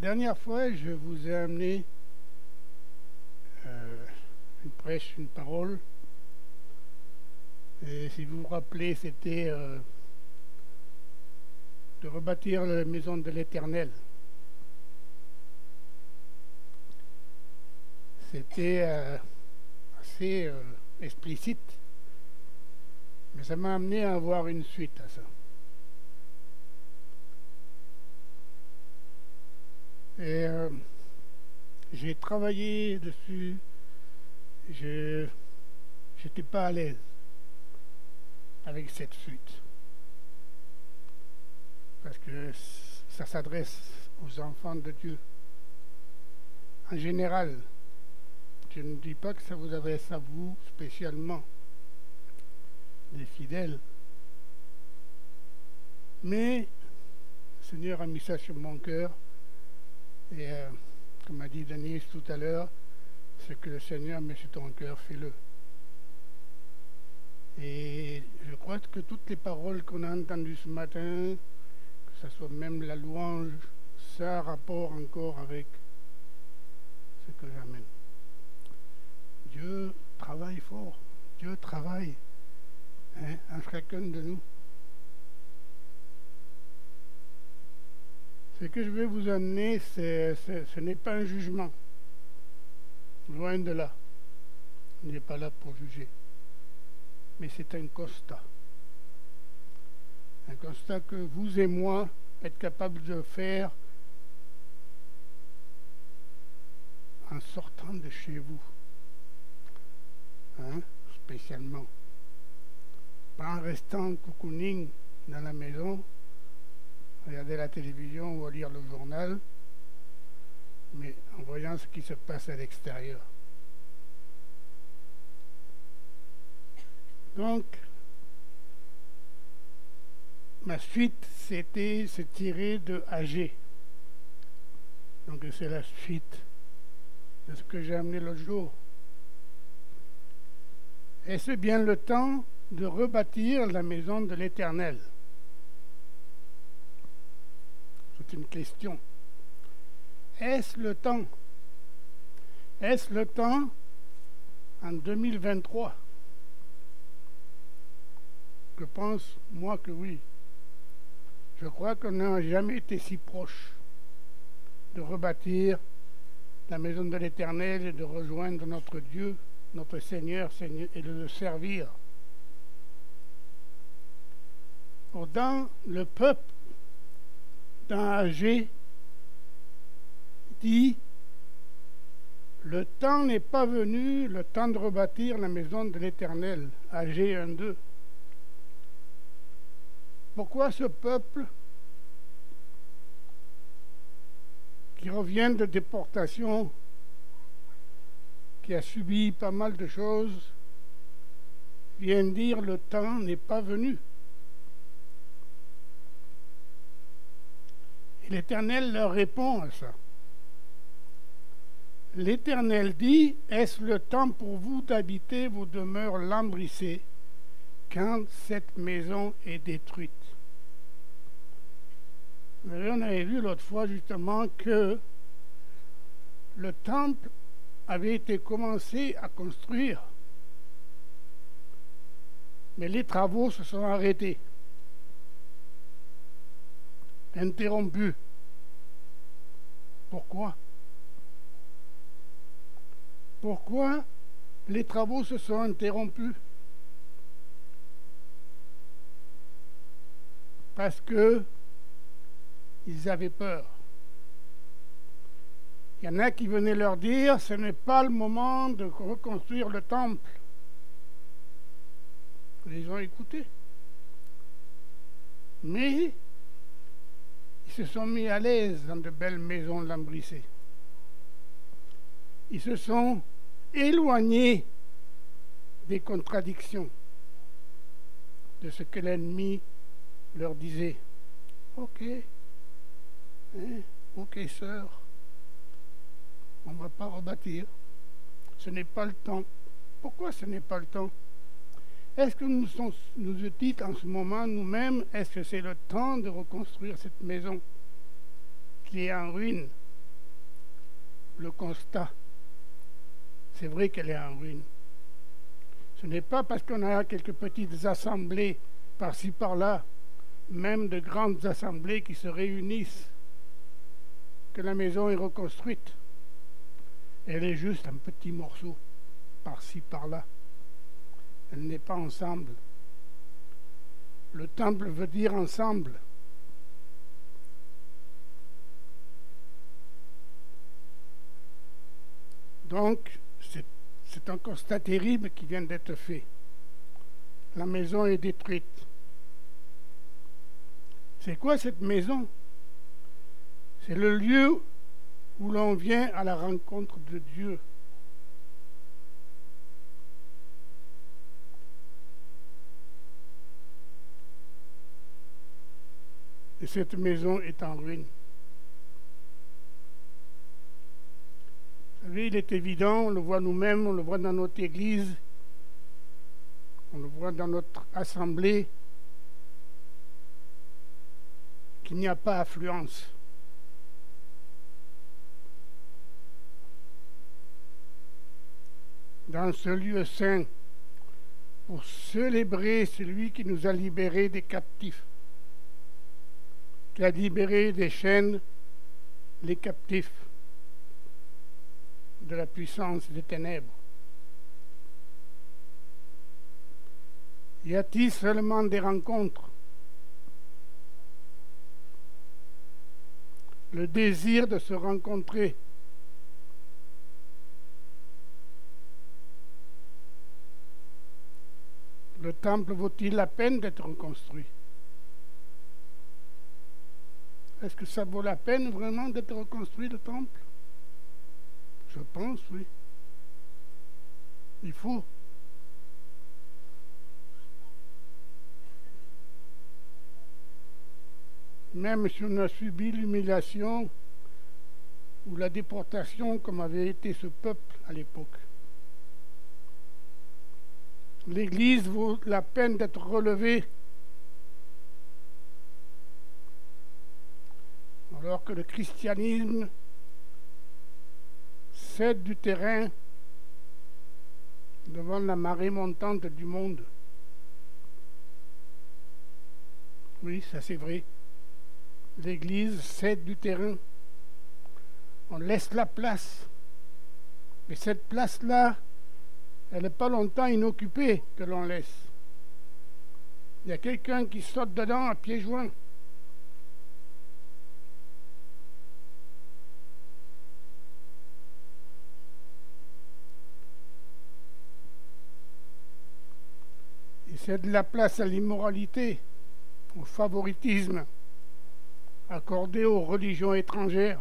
dernière fois, je vous ai amené une prêche, une parole. Et si vous vous rappelez, c'était de rebâtir la maison de l'Éternel. C'était assez explicite, mais ça m'a amené à avoir une suite à ça. Et j'ai travaillé dessus, je n'étais pas à l'aise avec cette suite, parce que ça s'adresse aux enfants de Dieu. En général, je ne dis pas que ça vous adresse à vous spécialement, les fidèles, mais le Seigneur a mis ça sur mon cœur. Et comme a dit Denise tout à l'heure, ce que le Seigneur met sur ton cœur, fais-le. Et je crois que toutes les paroles qu'on a entendues ce matin, que ce soit même la louange, ça a rapport encore avec ce que j'amène. Dieu travaille fort, Dieu travaille en chacun de nous. Ce que je vais vous amener, ce n'est pas un jugement. Loin de là. On n'est pas là pour juger. Mais c'est un constat. Un constat que vous et moi êtes capables de faire en sortant de chez vous. Spécialement. Pas en restant cocooning dans la maison, regarder la télévision ou lire le journal, mais en voyant ce qui se passe à l'extérieur. Donc, ma suite, c'est tiré de Agé. Donc, c'est la suite de ce que j'ai amené l'autre jour. Est-ce bien le temps de rebâtir la maison de l'Éternel? C'est une question. Est-ce le temps? Est-ce le temps en 2023? Je pense, moi, que oui. Je crois qu'on n'a jamais été si proche de rebâtir la maison de l'Éternel et de rejoindre notre Dieu, notre Seigneur, et de le servir. Or, dans le peuple, dans Agé, dit « Le temps n'est pas venu, le temps de rebâtir la maison de l'Éternel. » Agé 1:2. Pourquoi ce peuple qui revient de déportation, qui a subi pas mal de choses, vient dire « Le temps n'est pas venu ». Et l'Éternel leur répond à ça. L'Éternel dit, est-ce le temps pour vous d'habiter vos demeures lambrissées quand cette maison est détruite? On avait vu l'autre fois justement que le temple avait été commencé à construire, mais les travaux se sont arrêtés. Interrompu. Pourquoi? Pourquoi les travaux se sont interrompus? Parce que ils avaient peur. Il y en a qui venaient leur dire, ce n'est pas le moment de reconstruire le temple. Ils les ont écoutés. Mais ils se sont mis à l'aise dans de belles maisons lambrissées. Ils se sont éloignés des contradictions, de ce que l'ennemi leur disait. Ok, ok sœur, on ne va pas rebâtir. Ce n'est pas le temps. Pourquoi ce n'est pas le temps? Est-ce que nous dites en ce moment nous-mêmes, est-ce que c'est le temps de reconstruire cette maison qui est en ruine? le constat. C'est vrai qu'elle est en ruine. Ce n'est pas parce qu'on a quelques petites assemblées par-ci par-là, même de grandes assemblées qui se réunissent, que la maison est reconstruite. Elle est juste un petit morceau, par-ci par-là. Elle n'est pas ensemble. Le temple veut dire ensemble. Donc, c'est un constat terrible qui vient d'être fait. La maison est détruite. C'est quoi cette maison? C'est le lieu où l'on vient à la rencontre de Dieu. Et cette maison est en ruine. Vous savez, il est évident, on le voit nous-mêmes, on le voit dans notre église, on le voit dans notre assemblée, qu'il n'y a pas affluence. Dans ce lieu saint, pour célébrer celui qui nous a libérés des captifs, qui a libéré des chaînes les captifs de la puissance des ténèbres. Y a-t-il seulement des rencontres? Le désir de se rencontrer. Le temple vaut-il la peine d'être reconstruit? Est-ce que ça vaut la peine vraiment d'être reconstruit, le temple? Je pense, oui. Il faut. Même si on a subi l'humiliation ou la déportation comme avait été ce peuple à l'époque. L'Église vaut la peine d'être relevée alors que le christianisme cède du terrain devant la marée montante du monde. Oui, ça c'est vrai. L'Église cède du terrain. On laisse la place. Mais cette place-là, elle n'est pas longtemps inoccupée que l'on laisse. Il y a quelqu'un qui saute dedans à pieds joints. Il cède la place à l'immoralité, au favoritisme accordé aux religions étrangères.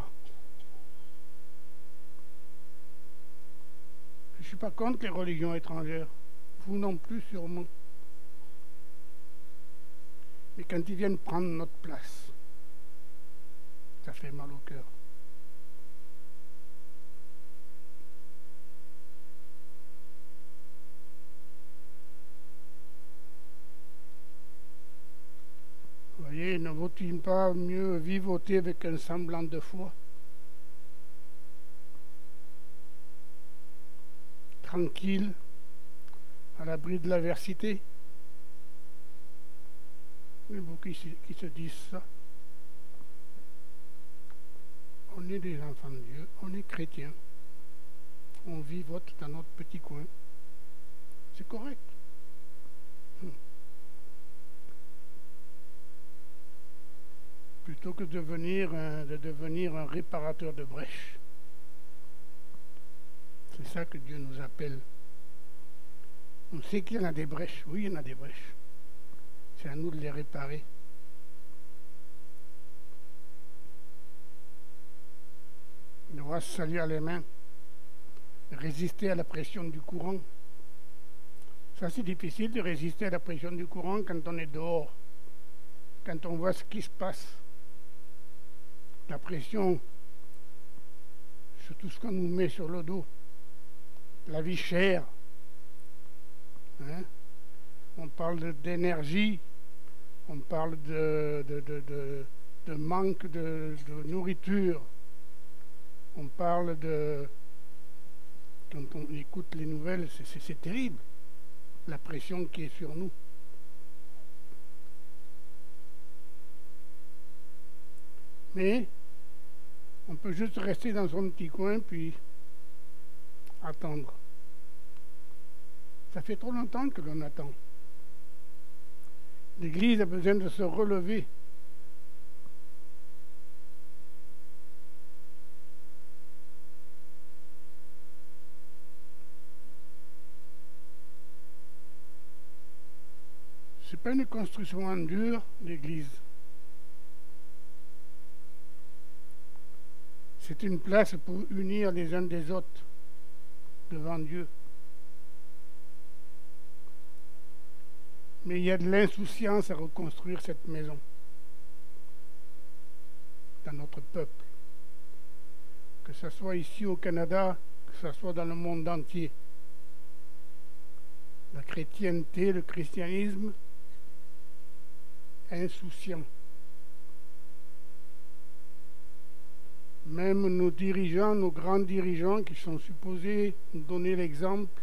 Je ne suis pas contre les religions étrangères, vous non plus sûrement. Mais quand ils viennent prendre notre place, ça fait mal au cœur. Vous voyez, ne vaut-il pas mieux vivoter avec un semblant de foi? Tranquille, à l'abri de l'adversité? Il y a beaucoup qui se disent ça. On est des enfants de Dieu, on est chrétiens, on vivote dans notre petit coin. C'est correct. Plutôt que de devenir un réparateur de brèches. C'est ça que Dieu nous appelle. On sait qu'il y en a des brèches. Oui, il y en a des brèches. C'est à nous de les réparer. On doit se salir les mains, résister à la pression du courant. Ça, c'est difficile de résister à la pression du courant quand on est dehors, quand on voit ce qui se passe. La pression sur tout ce qu'on nous met sur le dos. La vie chère. Hein? On parle d'énergie, on parle de, de manque de nourriture. On parle de... Quand on écoute les nouvelles, c'est terrible, la pression qui est sur nous. Mais on peut juste rester dans son petit coin puis attendre. Ça fait trop longtemps que l'on attend. L'Église a besoin de se relever. Ce n'est pas une construction en dur, l'Église. C'est une place pour unir les uns des autres devant Dieu. Mais il y a de l'insouciance à reconstruire cette maison dans notre peuple. Que ce soit ici au Canada, que ce soit dans le monde entier. La chrétienté, le christianisme, insouciant. Même nos dirigeants, nos grands dirigeants qui sont supposés nous donner l'exemple,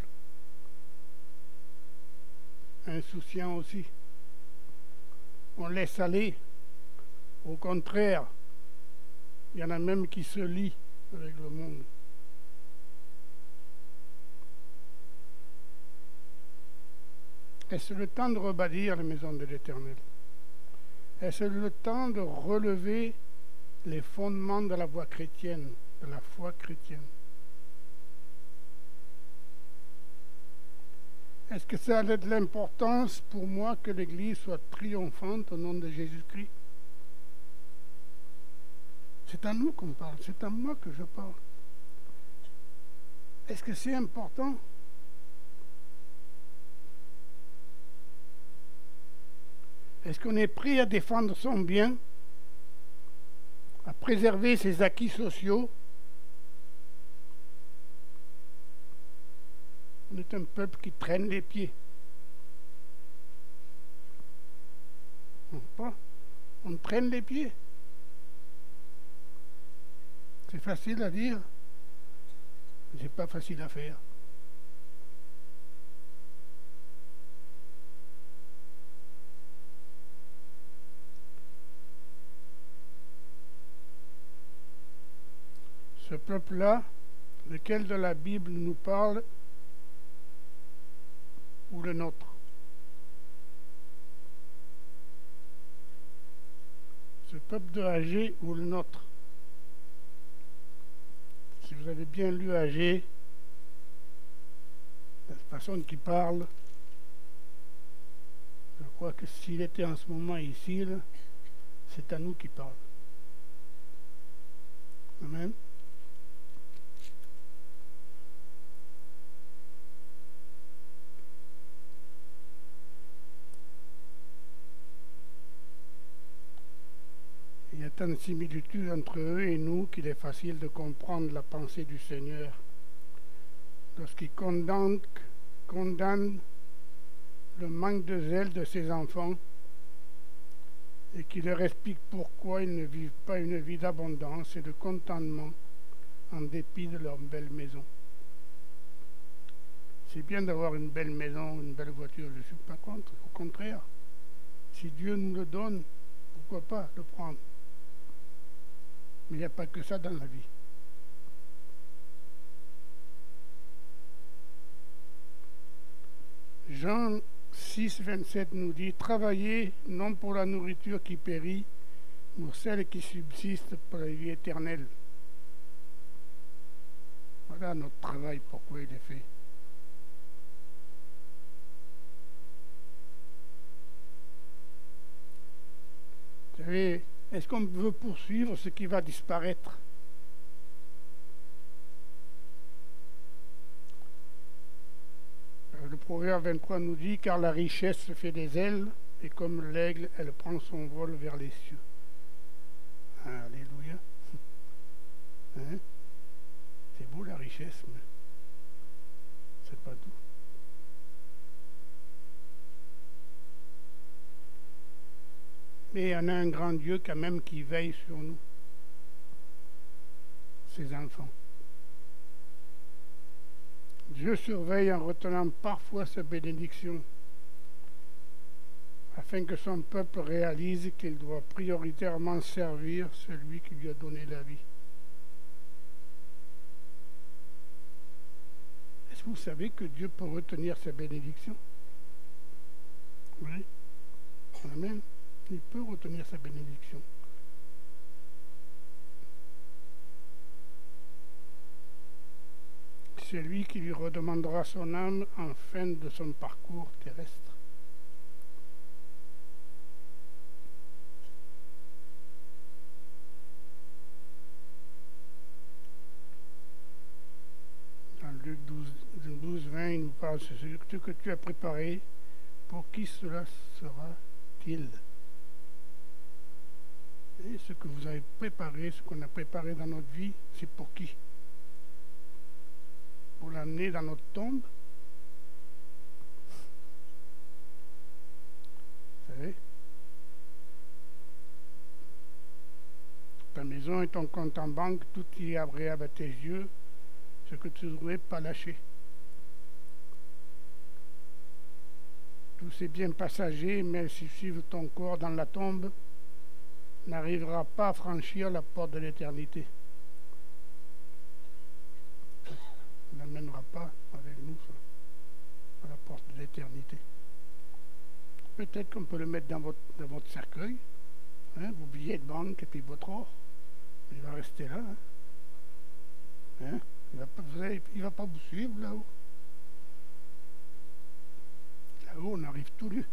insouciants aussi. On laisse aller. Au contraire, il y en a même qui se lient avec le monde. Est-ce le temps de rebâtir la maison de l'Éternel? Est-ce le temps de relever les fondements de la voie chrétienne, de la foi chrétienne? Est-ce que ça a de l'importance pour moi que l'Église soit triomphante au nom de Jésus-Christ? C'est à nous qu'on parle, c'est à moi que je parle. Est-ce que c'est important? Est-ce qu'on est prêt à défendre son bien, à préserver ses acquis sociaux? On est un peuple qui traîne les pieds. On traîne les pieds. C'est facile à dire, mais c'est pas facile à faire. Ce peuple-là, lequel de la Bible nous parle, ou le nôtre? Ce peuple de Agé ou le nôtre? Si vous avez bien lu Agé, la façon qu'il parle, je crois que s'il était en ce moment ici, là, c'est à nous qu'il parle. Amen. Il y a tant de similitudes entre eux et nous qu'il est facile de comprendre la pensée du Seigneur lorsqu'il condamne le manque de zèle de ses enfants et qu'il leur explique pourquoi ils ne vivent pas une vie d'abondance et de contentement en dépit de leur belle maison. C'est bien d'avoir une belle maison, une belle voiture, je ne suis pas contre, au contraire. Si Dieu nous le donne, pourquoi pas le prendre? Mais il n'y a pas que ça dans la vie. Jean 6, 27 nous dit « Travaillez non pour la nourriture qui périt, mais pour celle qui subsiste pour la vie éternelle. » Voilà notre travail, pourquoi il est fait. Vous savez, est-ce qu'on veut poursuivre ce qui va disparaître? Le Proverbe 23 nous dit « Car la richesse se fait des ailes, et comme l'aigle, elle prend son vol vers les cieux. » Alléluia. Hein? C'est beau la richesse, mais c'est pas tout. Mais il y en a un grand Dieu quand même qui veille sur nous. ses enfants. Dieu surveille en retenant parfois sa bénédiction, afin que son peuple réalise qu'il doit prioritairement servir celui qui lui a donné la vie. Est-ce que vous savez que Dieu peut retenir sa bénédiction? Oui. Amen. Il peut retenir sa bénédiction. C'est lui qui lui redemandera son âme en fin de son parcours terrestre. Dans Luc 12, 20, il nous parle de ce que tu as préparé. Pour qui cela sera-t-il? Et ce que vous avez préparé, ce qu'on a préparé dans notre vie, c'est pour qui? Pour l'amener dans notre tombe? Vous savez? Ta maison et ton compte en banque, tout y est agréable à tes yeux, ce que tu ne devrais pas lâcher. Tous ces biens passagers, mais s'ils suivent ton corps dans la tombe, n'arrivera pas à franchir la porte de l'éternité. On n'amènera pas avec nous ça, à la porte de l'éternité. Peut-être qu'on peut le mettre dans votre cercueil, hein, vos billets de banque et puis votre or. Il va rester là. Hein. Il va pas vous suivre là-haut. Là-haut, on arrive tout nu.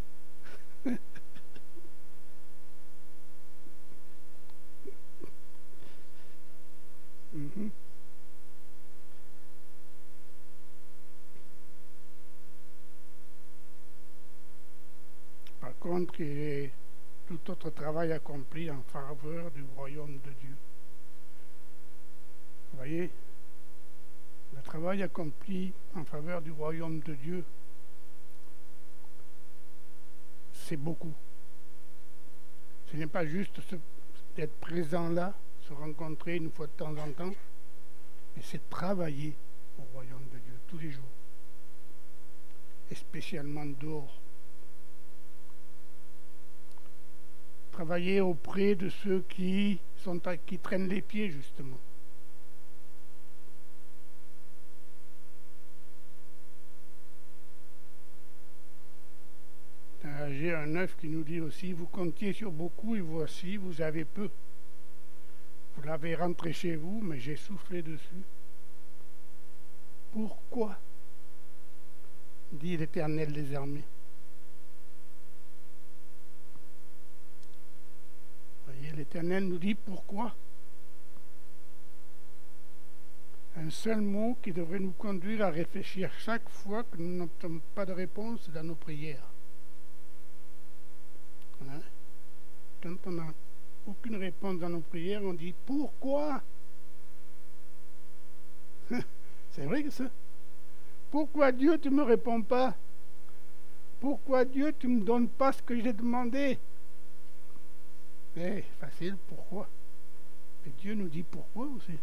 Par contre, il est tout autre travail accompli en faveur du royaume de Dieu. Vous voyez, le travail accompli en faveur du royaume de Dieu, c'est beaucoup. Ce n'est pas juste d'être présent là, se rencontrer une fois de temps en temps, mais c'est travailler au royaume de Dieu tous les jours, et spécialement dehors. Travailler auprès de ceux qui traînent les pieds, justement. J'ai un 9 qui nous dit aussi, vous comptiez sur beaucoup et voici, vous avez peu. Vous l'avez rentré chez vous, mais j'ai soufflé dessus. Pourquoi? Dit l'Éternel des armées. Voyez, l'Éternel nous dit pourquoi. Un seul mot qui devrait nous conduire à réfléchir chaque fois que nous n'obtenons pas de réponse dans nos prières. Hein? Quand on n'a aucune réponse dans nos prières, on dit pourquoi? C'est vrai que ça. Pourquoi Dieu tu ne me réponds pas? Pourquoi Dieu tu ne me donnes pas ce que j'ai demandé? Facile, pourquoi? Et Dieu nous dit pourquoi aussi.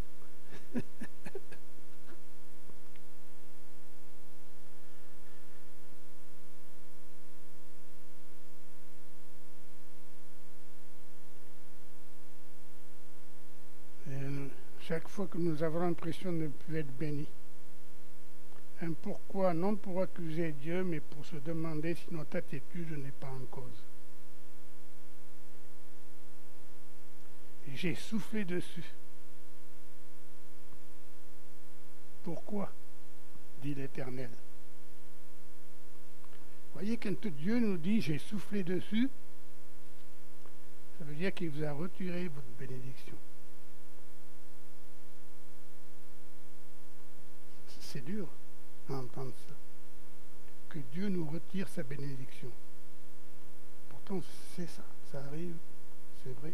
Chaque fois que nous avons l'impression de ne plus être bénis. Un pourquoi, non pour accuser Dieu, mais pour se demander si notre attitude n'est pas en cause. J'ai soufflé dessus. Pourquoi? Dit l'Éternel. Voyez, quand Dieu nous dit j'ai soufflé dessus, ça veut dire qu'il vous a retiré votre bénédiction. C'est dur à entendre ça. Que Dieu nous retire sa bénédiction. Pourtant, c'est ça. Ça arrive. C'est vrai.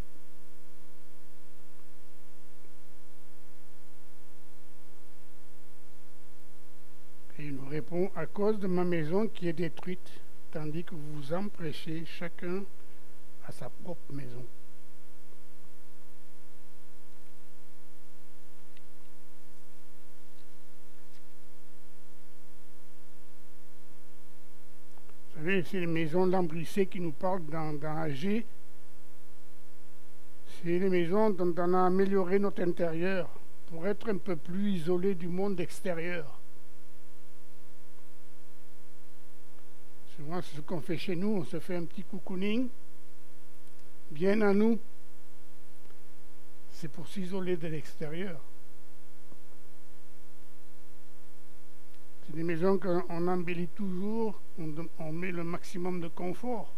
Et il nous répond, à cause de ma maison qui est détruite, tandis que vous vous empressez chacun à sa propre maison. Vous savez, c'est les maisons lambrissées qui nous parlent dans AG. C'est les maisons dont on a amélioré notre intérieur pour être un peu plus isolé du monde extérieur. Souvent, c'est ce qu'on fait chez nous. On se fait un petit cocooning, bien à nous. C'est pour s'isoler de l'extérieur. C'est des maisons qu'on embellit toujours, on met le maximum de confort.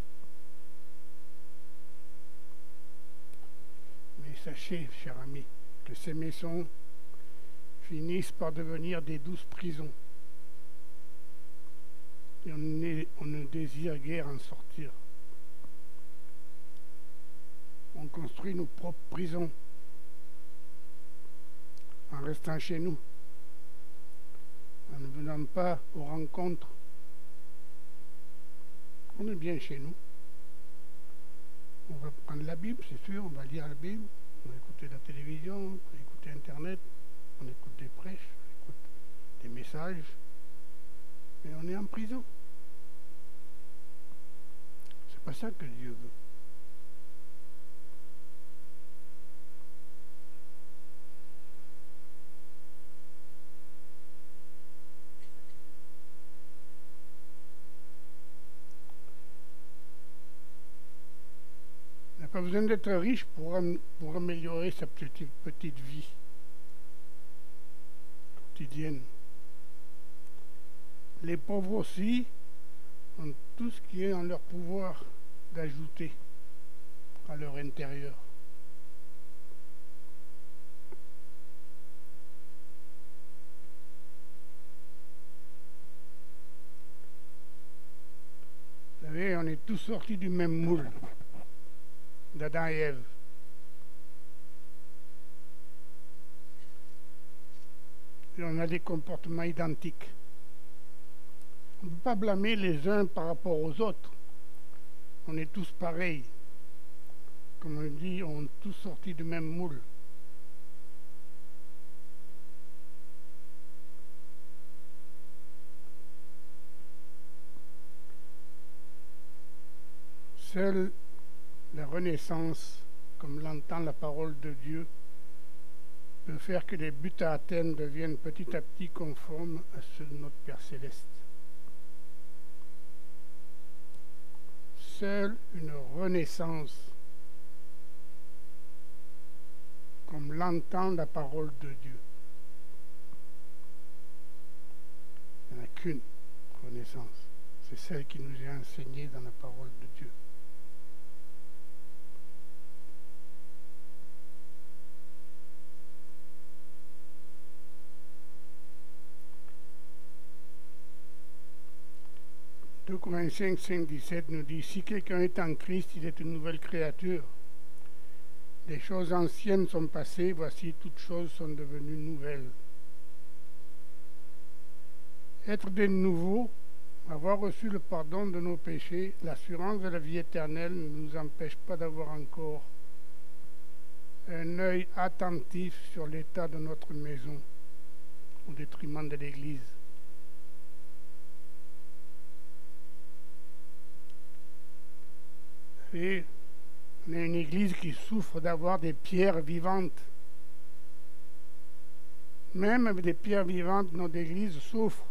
Mais sachez, cher ami, que ces maisons finissent par devenir des douces prisons. Et on ne désire guère en sortir. On construit nos propres prisons en restant chez nous, en ne venant pas aux rencontres. On est bien chez nous. On va prendre la Bible, c'est sûr, on va lire la Bible, on va écouter la télévision, on va écouter Internet, on écoute des prêches, on écoute des messages, mais on est en prison. C'est pas ça que Dieu veut. On n'a pas besoin d'être riche pour améliorer sa petite vie quotidienne. Les pauvres aussi ont tout ce qui est en leur pouvoir d'ajouter à leur intérieur. Vous savez, on est tous sortis du même moule d'Adam et Ève. Et on a des comportements identiques. On ne peut pas blâmer les uns par rapport aux autres. On est tous pareils. Comme on dit, on est tous sortis du même moule. Seule la renaissance, comme l'entend la parole de Dieu, peut faire que les buts à atteindre deviennent petit à petit conformes à ceux de notre Père Céleste. Seule une renaissance, comme l'entend la parole de Dieu. Il n'y en a qu'une renaissance, c'est celle qui nous est enseignée dans la parole de Dieu. « 2 Corinthiens 5, 17 nous dit « Si quelqu'un est en Christ, il est une nouvelle créature. Les choses anciennes sont passées, voici toutes choses sont devenues nouvelles. » Être des nouveaux, avoir reçu le pardon de nos péchés, l'assurance de la vie éternelle ne nous empêche pas d'avoir encore un œil attentif sur l'état de notre maison au détriment de l'Église. Et on est une église qui souffre d'avoir des pierres vivantes. Même avec des pierres vivantes, notre église souffre.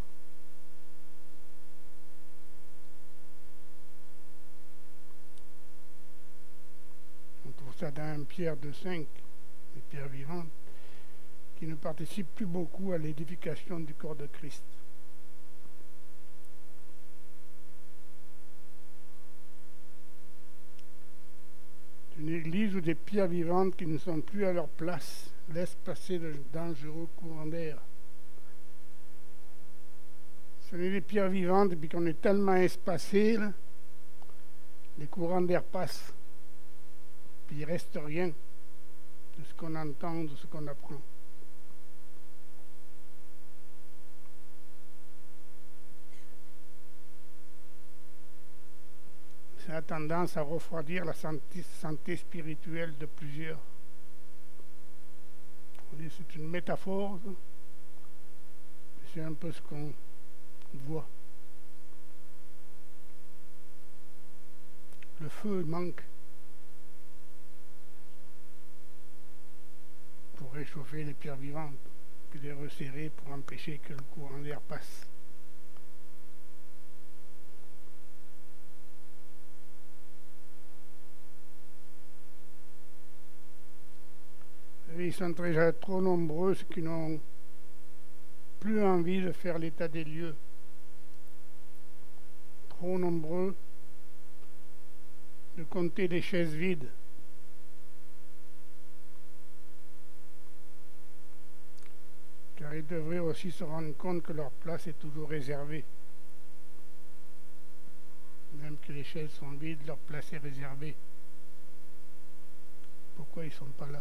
On trouve ça dans 1 Pierre 2,5, des pierres vivantes, qui ne participent plus beaucoup à l'édification du corps de Christ. Une église où des pierres vivantes qui ne sont plus à leur place laissent passer de dangereux courants d'air. Ce n'est des pierres vivantes, et puis qu'on est tellement espacé, là, les courants d'air passent, puis il ne reste rien de ce qu'on entend, de ce qu'on apprend. Ça a tendance à refroidir la santé spirituelle de plusieurs. C'est une métaphore, c'est un peu ce qu'on voit. Le feu manque pour réchauffer les pierres vivantes, puis les resserrer pour empêcher que le courant d'air passe. Et ils sont déjà trop nombreux, ceux qui n'ont plus envie de faire l'état des lieux. Trop nombreux de compter les chaises vides. Car ils devraient aussi se rendre compte que leur place est toujours réservée. Même que les chaises sont vides, leur place est réservée. Pourquoi ils ne sont pas là?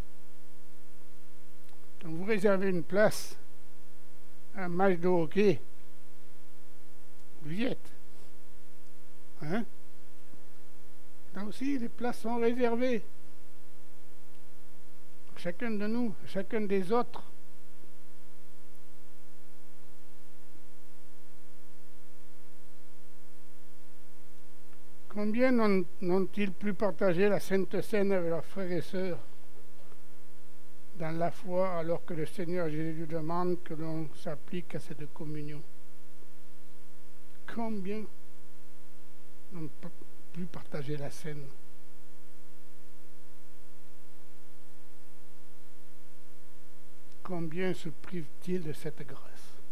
Quand vous réservez une place à un match de hockey, vous y êtes. Hein? Là aussi, les places sont réservées. Chacun de nous, chacun des autres. Combien n'ont-ils plus partagé la Sainte Seine avec leurs frères et sœurs dans la foi, alors que le Seigneur Jésus demande que l'on s'applique à cette communion? Combien n'ont plus partagé la Seine? Combien se privent-ils de cette grâce?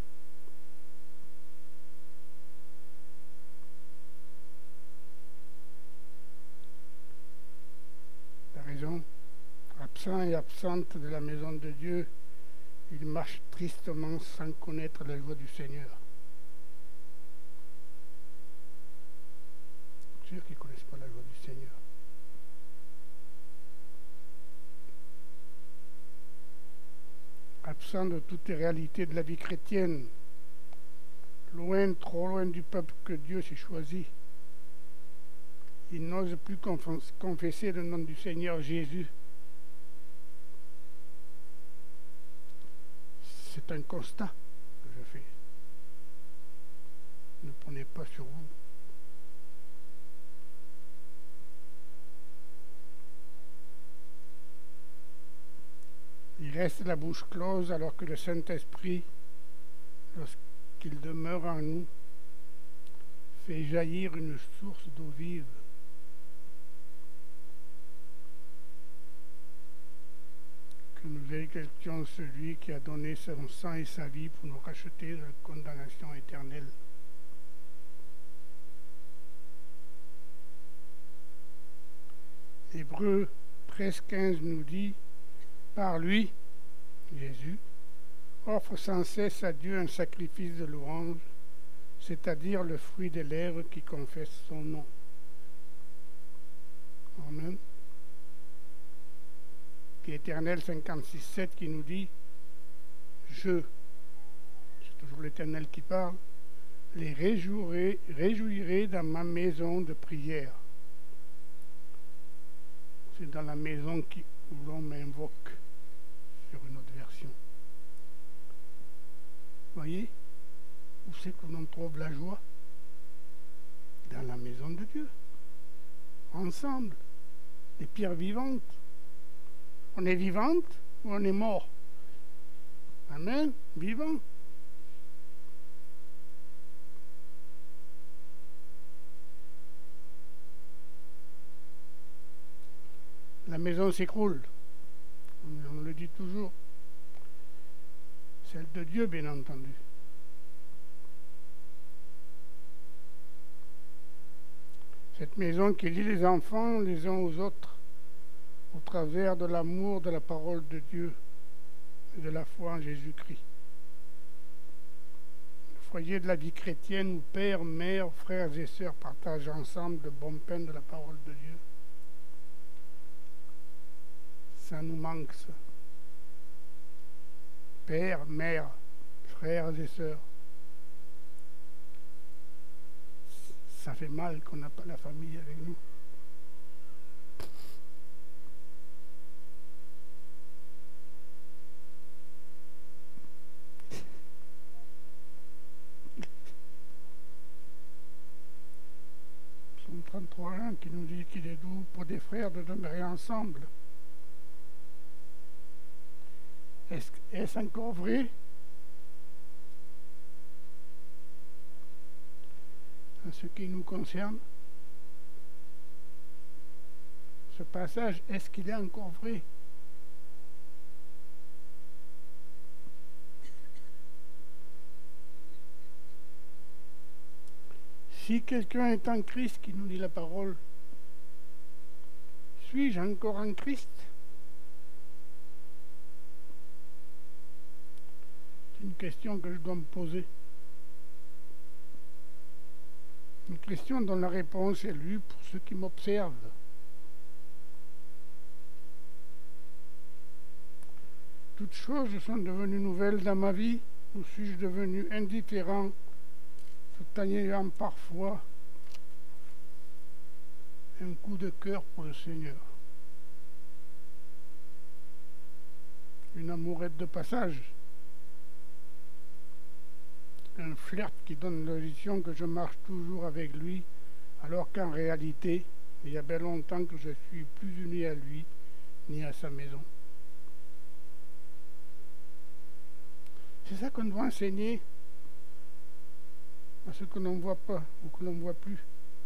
La raison, absent et absente de la maison de Dieu, ils marchent tristement sans connaître la joie du Seigneur. C'est sûr qu'ils ne connaissent pas la joie du Seigneur. Absent de toutes les réalités de la vie chrétienne, loin, trop loin du peuple que Dieu s'est choisi. Ils n'osent plus confesser le nom du Seigneur Jésus. C'est un constat que je fais. Ne prenez pas sur vous. Il reste la bouche close alors que le Saint-Esprit, lorsqu'il demeure en nous, fait jaillir une source d'eau vive. Que nous exaltions celui qui a donné son sang et sa vie pour nous racheter de la condamnation éternelle. Hébreux 13:15 nous dit: par lui, Jésus, offre sans cesse à Dieu un sacrifice de louange, c'est-à-dire le fruit des lèvres qui confessent son nom. Amen. Puis Éternel 56:7 qui nous dit: c'est toujours l'Éternel qui parle, les réjouirai dans ma maison de prière. C'est dans la maison où l'on m'invoque, sur une autre version. Voyez, où c'est que l'on trouve la joie? Dans la maison de Dieu. Ensemble, les pierres vivantes. On est vivante ou on est mort? Amen, vivant. La maison s'écroule. On le dit toujours. Celle de Dieu, bien entendu. Cette maison qui lie les enfants les uns aux autres au travers de l'amour de la parole de Dieu et de la foi en Jésus-Christ. Le foyer de la vie chrétienne où père, mère, frères et sœurs partagent ensemble le bon pain de la parole de Dieu. Ça nous manque, ça. Père, mère, frères et sœurs. Ça fait mal qu'on n'a pas la famille avec nous. Psaume 33.1 qui nous dit qu'il est doux pour des frères de demeurer ensemble. Est-ce encore vrai? En ce qui nous concerne, ce passage, est-ce qu'il est encore vrai? Si quelqu'un est en Christ, qui nous dit la parole, suis-je encore en Christ? C'est une question que je dois me poser. Une question dont la réponse est lue pour ceux qui m'observent. Toutes choses sont devenues nouvelles dans ma vie, ou suis-je devenu indifférent tout en ayant parfois un coup de cœur pour le Seigneur? Une amourette de passage, un flirt qui donne l'illusion que je marche toujours avec lui, alors qu'en réalité, il y a bien longtemps que je suis plus uni à lui ni à sa maison. C'est ça qu'on doit enseigner à ceux que l'on ne voit pas ou que l'on ne voit plus.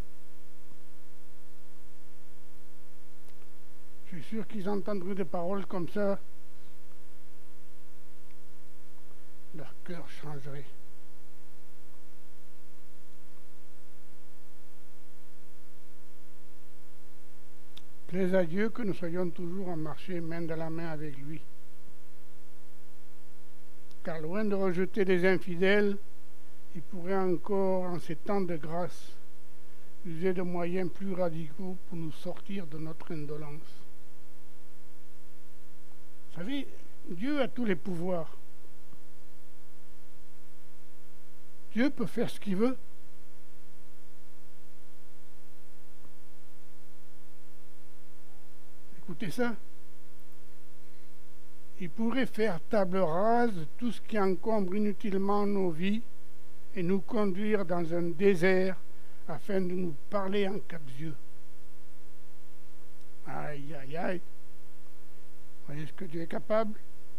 Je suis sûr qu'ils entendront des paroles comme ça, leur cœur changerait. Plaise à Dieu que nous soyons toujours en marché main dans la main avec lui. Car loin de rejeter les infidèles, il pourrait encore, en ces temps de grâce, user de moyens plus radicaux pour nous sortir de notre indolence. Vous savez, Dieu a tous les pouvoirs. Dieu peut faire ce qu'il veut. Écoutez ça. Il pourrait faire table rase de tout ce qui encombre inutilement nos vies et nous conduire dans un désert afin de nous parler en quatre yeux. Aïe, aïe, aïe. Voyez ce que Dieu est capable?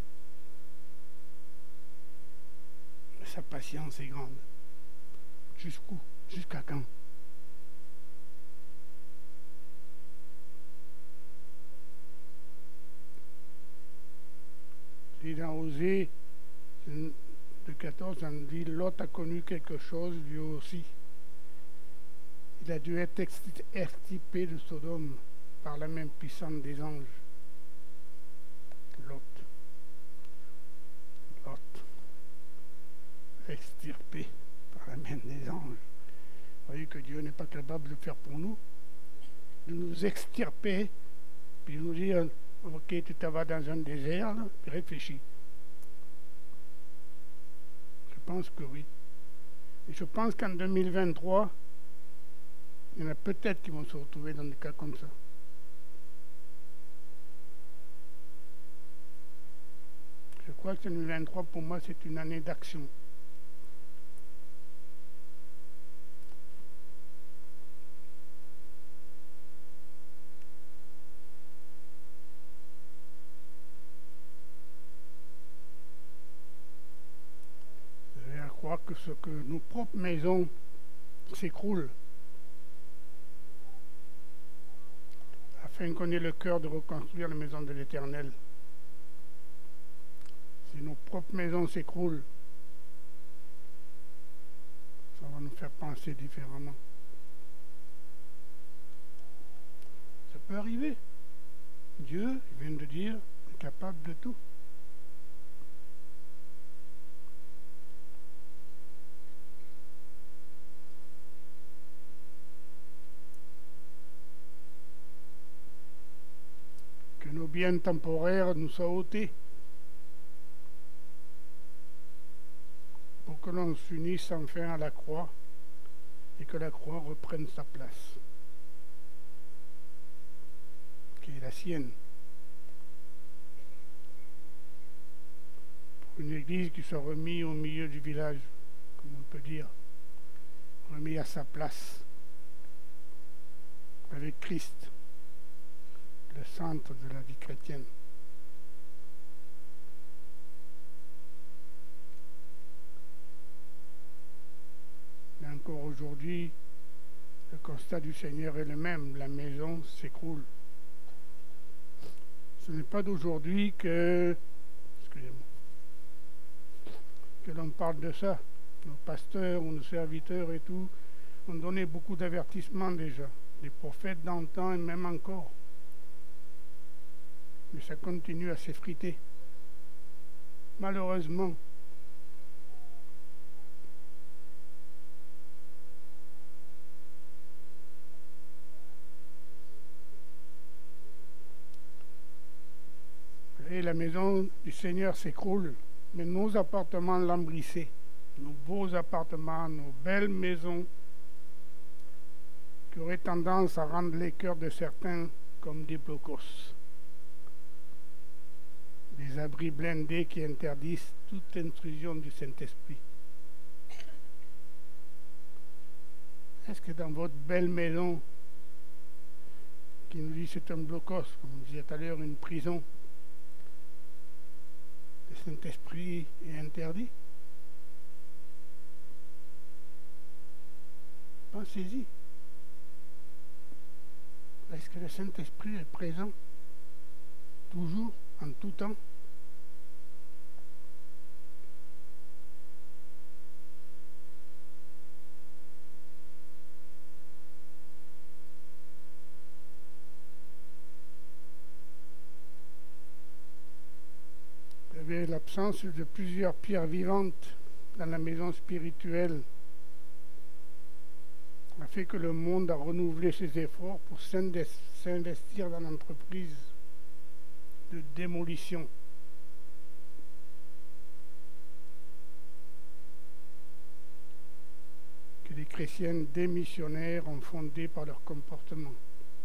Mais sa patience est grande. Jusqu'où? Jusqu'à quand? Et dans Osée de 14, on dit Lot a connu quelque chose lui aussi. Il a dû être extirpé de Sodome par la main puissante des anges. Lot. Extirpé par la main des anges. Vous voyez que Dieu n'est pas capable de faire pour nous, de nous extirper, puis de nous dire ok, tu t'en vas dans un désert, là, puis réfléchis. Je pense que oui. Et je pense qu'en 2023, il y en a peut-être qui vont se retrouver dans des cas comme ça. Je crois que 2023, pour moi, c'est une année d'action. Que ce que nos propres maisons s'écroulent afin qu'on ait le cœur de reconstruire la maison de l'Éternel. Si nos propres maisons s'écroulent, ça va nous faire penser différemment. Ça peut arriver. Dieu, il vient de dire, est capable de tout. Nos biens temporaires nous soient ôtés pour que l'on s'unisse enfin à la croix et que la croix reprenne sa place, qui est la sienne. Pour une église qui soit remise au milieu du village, comme on peut dire, remise à sa place. avec Christ, le centre de la vie chrétienne. Mais encore aujourd'hui, le constat du Seigneur est le même, la maison s'écroule. Ce n'est pas d'aujourd'hui que l'on parle de ça. Nos pasteurs ou nos serviteurs et tout ont donné beaucoup d'avertissements déjà, les prophètes d'antan et même encore. Mais ça continue à s'effriter. Malheureusement. Et la maison du Seigneur s'écroule, mais nos appartements lambrissés, nos beaux appartements, nos belles maisons, qui auraient tendance à rendre les cœurs de certains comme des blocos. Des abris blindés qui interdisent toute intrusion du Saint-Esprit. Est-ce que dans votre belle maison, qui nous dit c'est un blocos, comme on disait tout à l'heure, une prison, le Saint-Esprit est interdit? Pensez-y. Est-ce que le Saint-Esprit est présent toujours, en tout temps? Vous avez l'absence de plusieurs pierres vivantes dans la maison spirituelle a fait que le monde a renouvelé ses efforts pour s'investir dans l'entreprise de démolition. Que les chrétiennes démissionnaires ont fondé par leur comportement.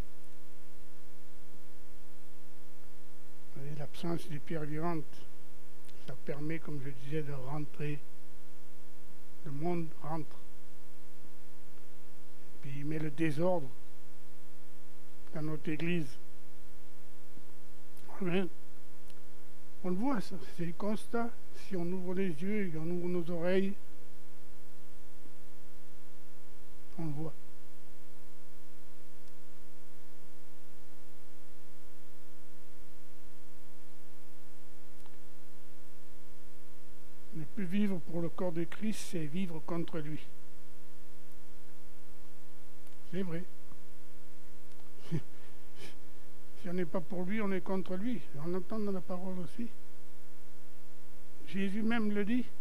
L'absence des pierres vivantes, ça permet, comme je disais, de rentrer. Le monde rentre. Puis il met le désordre dans notre église. Amen. On le voit, ça, c'est le constat. Si on ouvre les yeux et on ouvre nos oreilles, on le voit. Ne plus vivre pour le corps de Christ, c'est vivre contre lui. C'est vrai. Si on n'est pas pour lui, on est contre lui. On entend dans la parole aussi. Jésus même le dit.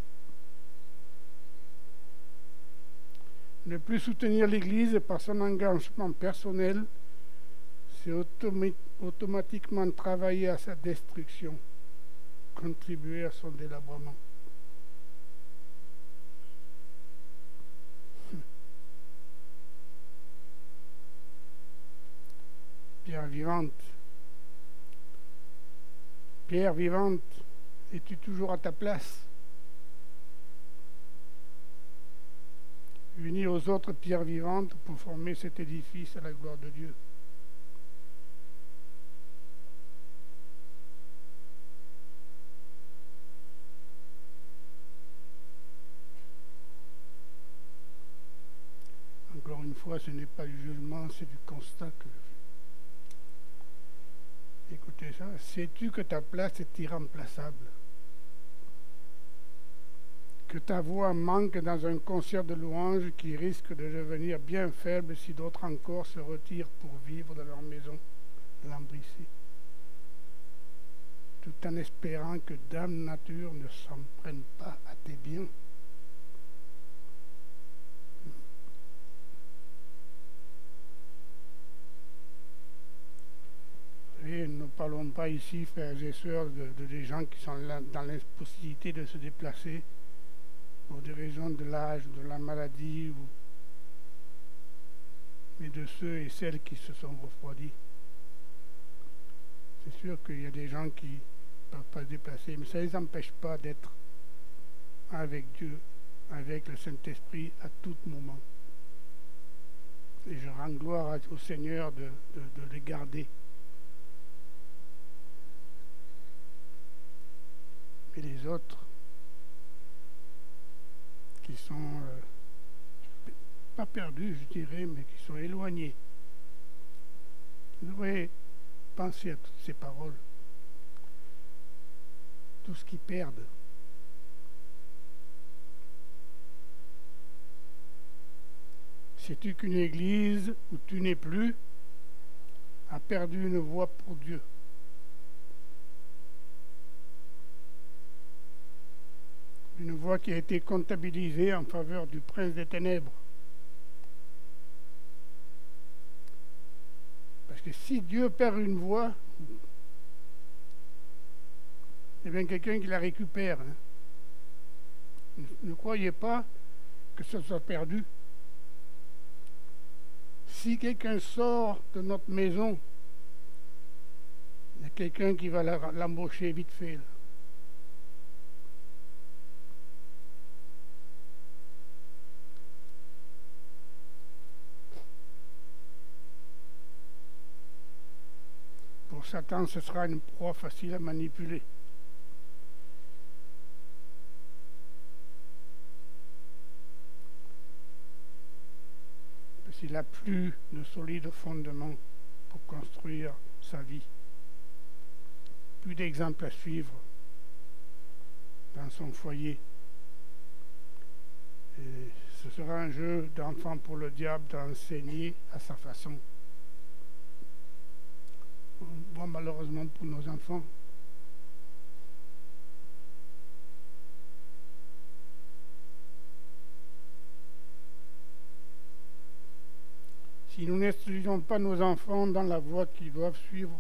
Ne plus soutenir l'Église par son engagement personnel, c'est automatiquement travailler à sa destruction, contribuer à son délabrement. Pierre vivante. Pierre vivante, es-tu toujours à ta place? Unis aux autres pierres vivantes pour former cet édifice à la gloire de Dieu. Encore une fois, ce n'est pas du jugement, c'est du constat que je fais. Écoutez ça, sais-tu que ta place est irremplaçable? Que ta voix manque dans un concert de louanges qui risque de devenir bien faible si d'autres encore se retirent pour vivre dans leur maison lambrissée, tout en espérant que Dame Nature ne s'en prenne pas à tes biens. Et nous ne parlons pas ici, frères et sœurs, de des gens qui sont là, dans l'impossibilité de se déplacer pour des raisons de l'âge, de la maladie, mais de ceux et celles qui se sont refroidis. C'est sûr qu'il y a des gens qui ne peuvent pas se déplacer, mais ça ne les empêche pas d'être avec Dieu, avec le Saint-Esprit à tout moment. Et je rends gloire au Seigneur de les garder. Et les autres qui sont pas perdus, je dirais, mais qui sont éloignés. Vous devriez penser à toutes ces paroles. Tout ce qu'ils perdent. Sais-tu qu'une église où tu n'es plus a perdu une voie pour Dieu? Une voie qui a été comptabilisée en faveur du prince des ténèbres. Parce que si Dieu perd une voie, c'est bien quelqu'un qui la récupère. Hein. Ne croyez pas que ça soit perdu. Si quelqu'un sort de notre maison, il y a quelqu'un qui va l'embaucher vite fait. Là. Pour Satan, ce sera une proie facile à manipuler. Parce qu'il n'a plus de solide fondement pour construire sa vie. Plus d'exemples à suivre dans son foyer. Et ce sera un jeu d'enfant pour le diable d'enseigner à sa façon. On voit malheureusement pour nos enfants. Si nous n'instruisons pas nos enfants dans la voie qu'ils doivent suivre,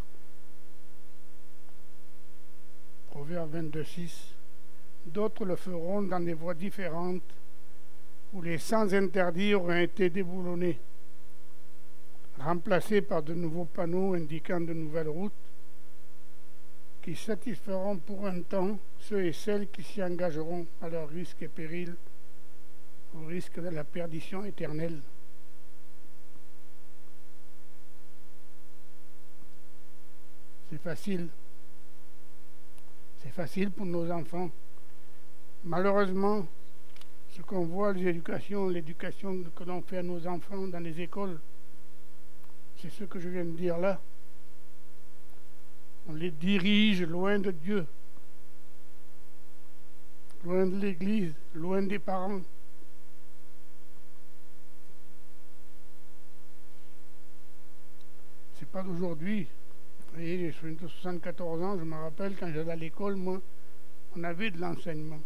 Proverbe 22:6, d'autres le feront dans des voies différentes où les sens interdits auront été déboulonnés, remplacés par de nouveaux panneaux indiquant de nouvelles routes qui satisferont pour un temps ceux et celles qui s'y engageront à leur risque et péril, au risque de la perdition éternelle. C'est facile. C'est facile pour nos enfants. Malheureusement, ce qu'on voit, l'éducation que l'on fait à nos enfants dans les écoles, c'est ce que je viens de dire là. On les dirige loin de Dieu, loin de l'Église, loin des parents. C'est pas d'aujourd'hui. Vous voyez, j'ai 74 ans, je me rappelle quand j'allais à l'école, moi, on avait de l'enseignement.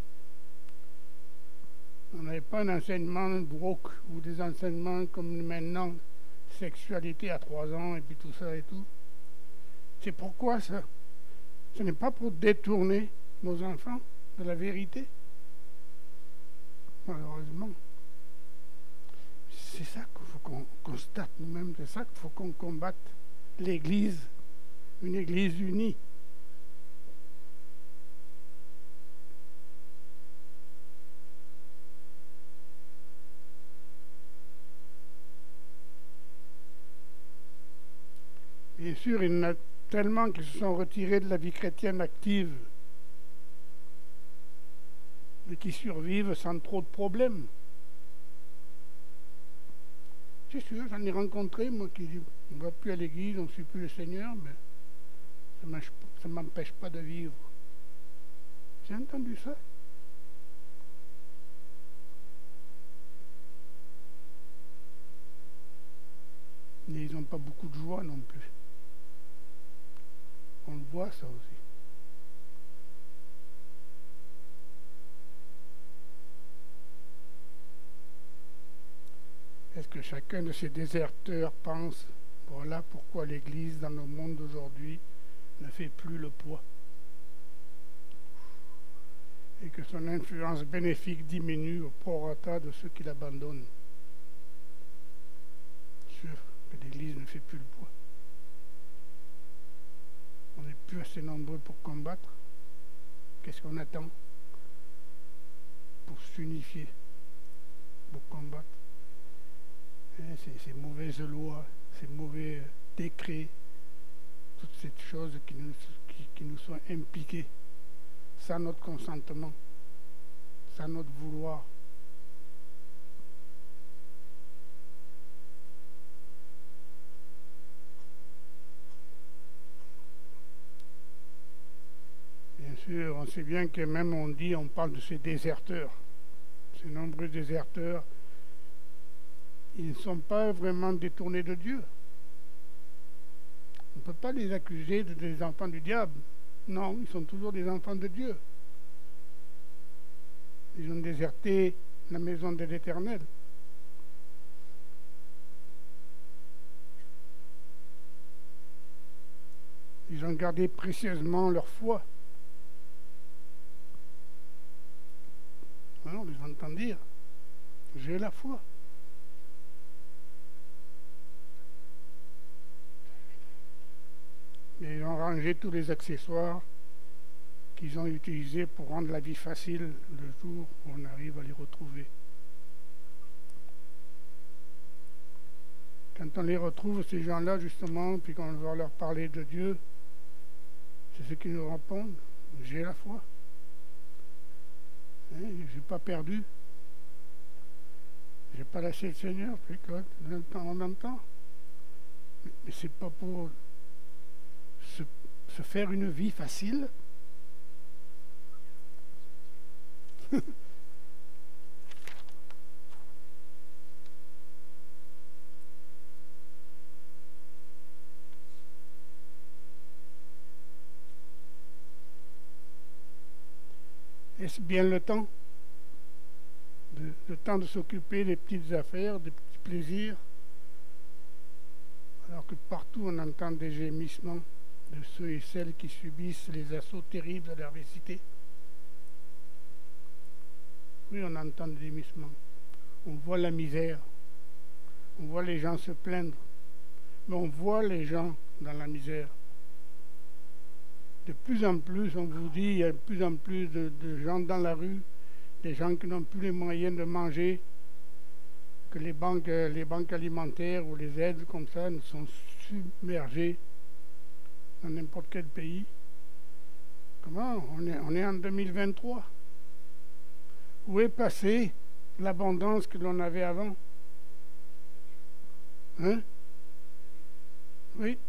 On n'avait pas un enseignement broc ou des enseignements comme maintenant, sexualité à 3 ans et puis tout ça et tout. C'est pourquoi ça? Ce n'est pas pour détourner nos enfants de la vérité. Malheureusement. C'est ça qu'il faut qu'on constate nous-mêmes, c'est ça qu'il faut qu'on combatte. L'Église, une Église unie. Bien sûr, il y en a tellement qui se sont retirés de la vie chrétienne active, mais qui survivent sans trop de problèmes. C'est sûr, j'en ai rencontré, moi, qui disent on ne va plus à l'église, on ne suit plus le Seigneur, mais ça ne m'empêche pas de vivre. J'ai entendu ça. Mais ils n'ont pas beaucoup de joie non plus. On le voit, ça aussi. Est-ce que chacun de ces déserteurs pense, voilà pourquoi l'Église dans le monde d'aujourd'hui ne fait plus le poids et que son influence bénéfique diminue au prorata de ceux qui l'abandonnent? Sûr que l'Église ne fait plus le poids. On n'est plus assez nombreux pour combattre. Qu'est-ce qu'on attend pour s'unifier, pour combattre? Ces mauvaises lois, ces mauvais décrets, toutes ces choses qui nous sont impliquées, sans notre consentement, sans notre vouloir. Bien sûr, on sait bien que même on parle de ces déserteurs, ces nombreux déserteurs, ils ne sont pas vraiment détournés de Dieu. On ne peut pas les accuser d'être des enfants du diable. Non, ils sont toujours des enfants de Dieu. Ils ont déserté la maison de l'Éternel. Ils ont gardé précieusement leur foi. On les entend dire, j'ai la foi. Mais ils ont rangé tous les accessoires qu'ils ont utilisés pour rendre la vie facile le jour où on arrive à les retrouver. Quand on les retrouve, ces gens-là, justement, puis qu'on va leur parler de Dieu, c'est ce qu'ils nous répondent, j'ai la foi. Je n'ai pas perdu. Je n'ai pas lâché le Seigneur, puis on entend. Mais c'est pas pour se faire une vie facile. Est-ce bien le temps? Le temps de s'occuper des petites affaires, des petits plaisirs, alors que partout on entend des gémissements de ceux et celles qui subissent les assauts terribles de l'adversité. Oui, on entend des gémissements. On voit la misère. On voit les gens se plaindre. Mais on voit les gens dans la misère. De plus en plus, on vous dit, il y a de plus en plus de gens dans la rue, des gens qui n'ont plus les moyens de manger, que les banques alimentaires ou les aides comme ça sont submergées dans n'importe quel pays. Comment? On est en 2023. Où est passée l'abondance que l'on avait avant? Hein? Oui.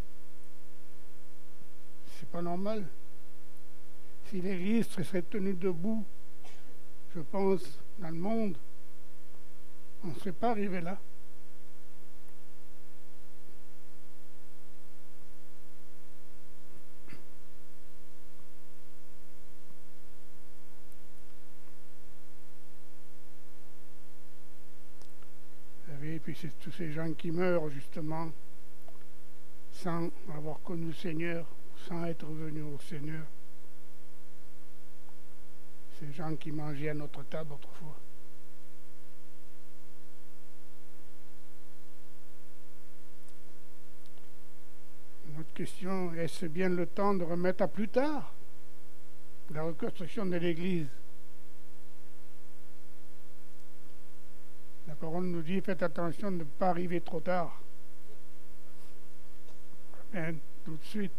C'est pas normal. Si l'Église serait tenue debout, je pense, dans le monde, on ne serait pas arrivé là. Vous savez, et puis c'est tous ces gens qui meurent, justement, sans avoir connu le Seigneur, sans être venus au Seigneur. Ces gens qui mangeaient à notre table autrefois. Notre question, est-ce bien le temps de remettre à plus tard la reconstruction de l'Église? La parole nous dit, faites attention de ne pas arriver trop tard. Amen, tout de suite.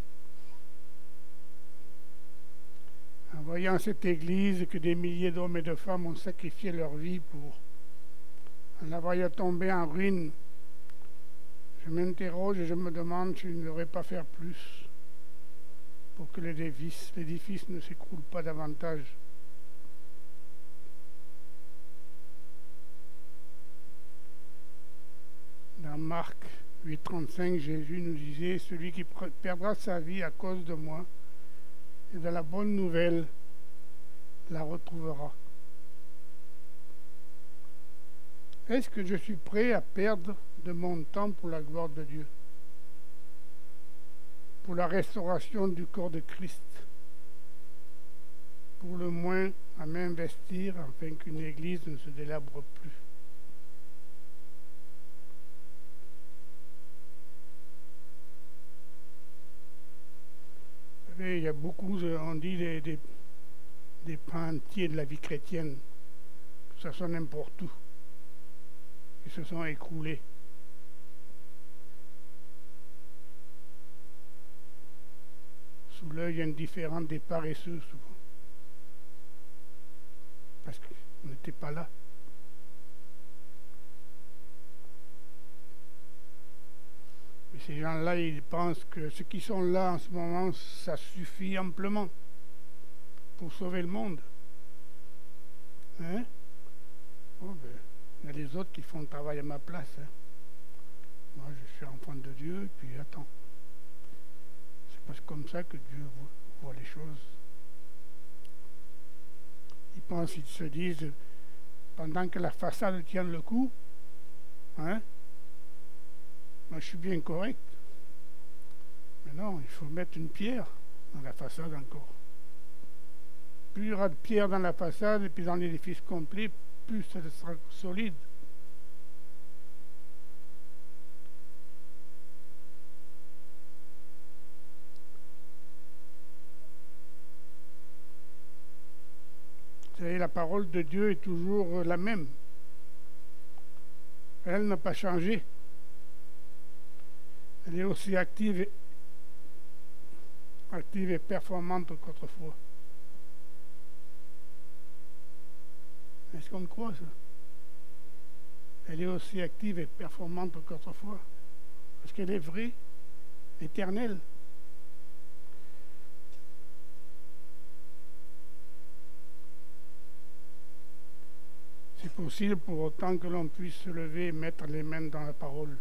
En voyant cette Église que des milliers d'hommes et de femmes ont sacrifié leur vie pour, en la voyant tomber en ruine, je m'interroge et je me demande s'il ne devrait pas faire plus pour que l'édifice ne s'écroule pas davantage. Dans Marc 8,35, Jésus nous disait, celui qui perdra sa vie à cause de moi et de la bonne nouvelle la retrouvera. Est-ce que je suis prêt à perdre de mon temps pour la gloire de Dieu, pour la restauration du corps de Christ, pour le moins à m'investir afin qu'une église ne se délabre plus? Vous savez, il y a beaucoup, on dit, des pans entiers de la vie chrétienne, que ça soit n'importe où. qui se sont écroulés. Sous l'œil indifférent des paresseux, souvent. Parce qu'on n'était pas là. Mais ces gens-là, ils pensent que ceux qui sont là en ce moment, ça suffit amplement pour sauver le monde. Hein? Oh ben, il y a les autres qui font le travail à ma place. Hein. Moi, je suis enfant de Dieu, et puis attends. C'est parce que comme ça que Dieu voit les choses. Ils pensent, ils se disent, pendant que la façade tient le coup, hein, moi je suis bien correct. Mais non, il faut mettre une pierre dans la façade encore. Plus il y aura de pierre dans la façade et puis dans l'édifice complet, plus ça sera solide. Vous savez, la parole de Dieu est toujours la même. Elle n'a pas changé. Elle est aussi active et performante qu'autrefois. Est-ce qu'on croit ça? Elle est aussi active et performante qu'autrefois. Parce qu'elle est vraie, éternelle. C'est possible pour autant que l'on puisse se lever et mettre les mains dans la parole.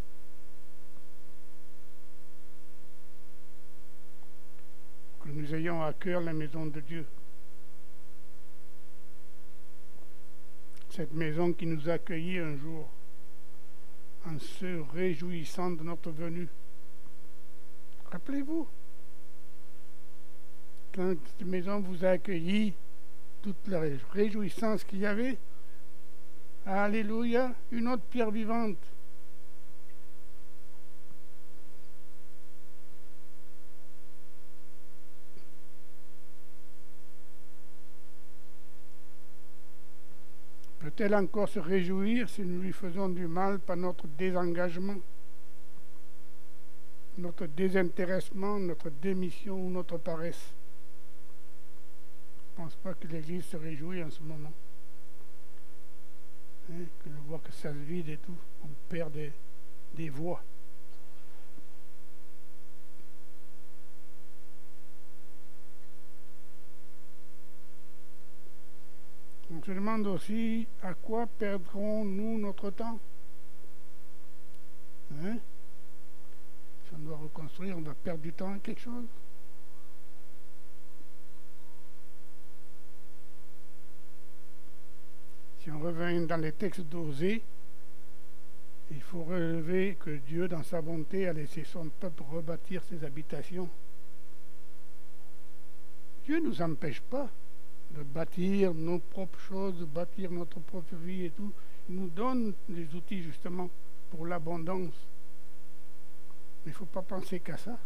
Que nous ayons à cœur la maison de Dieu. Cette maison qui nous a accueillis un jour, en se réjouissant de notre venue. Rappelez-vous, quand cette maison vous a accueillis, toute la réjouissance qu'il y avait, alléluia, une autre pierre vivante. Peut-elle encore se réjouir si nous lui faisons du mal par notre désengagement, notre désintéressement, notre démission ou notre paresse? Je ne pense pas que l'Église se réjouit en ce moment. Hein, que je vois que ça se vide et tout, on perd des voix. On se demande aussi à quoi perdrons-nous notre temps? Hein? Si on doit reconstruire, on va perdre du temps à quelque chose? Si on revient dans les textes d'Osée, il faut relever que Dieu, dans sa bonté, a laissé son peuple rebâtir ses habitations. Dieu ne nous empêche pas de bâtir nos propres choses, de bâtir notre propre vie et tout. Il nous donne les outils justement pour l'abondance. Mais il ne faut pas penser qu'à ça.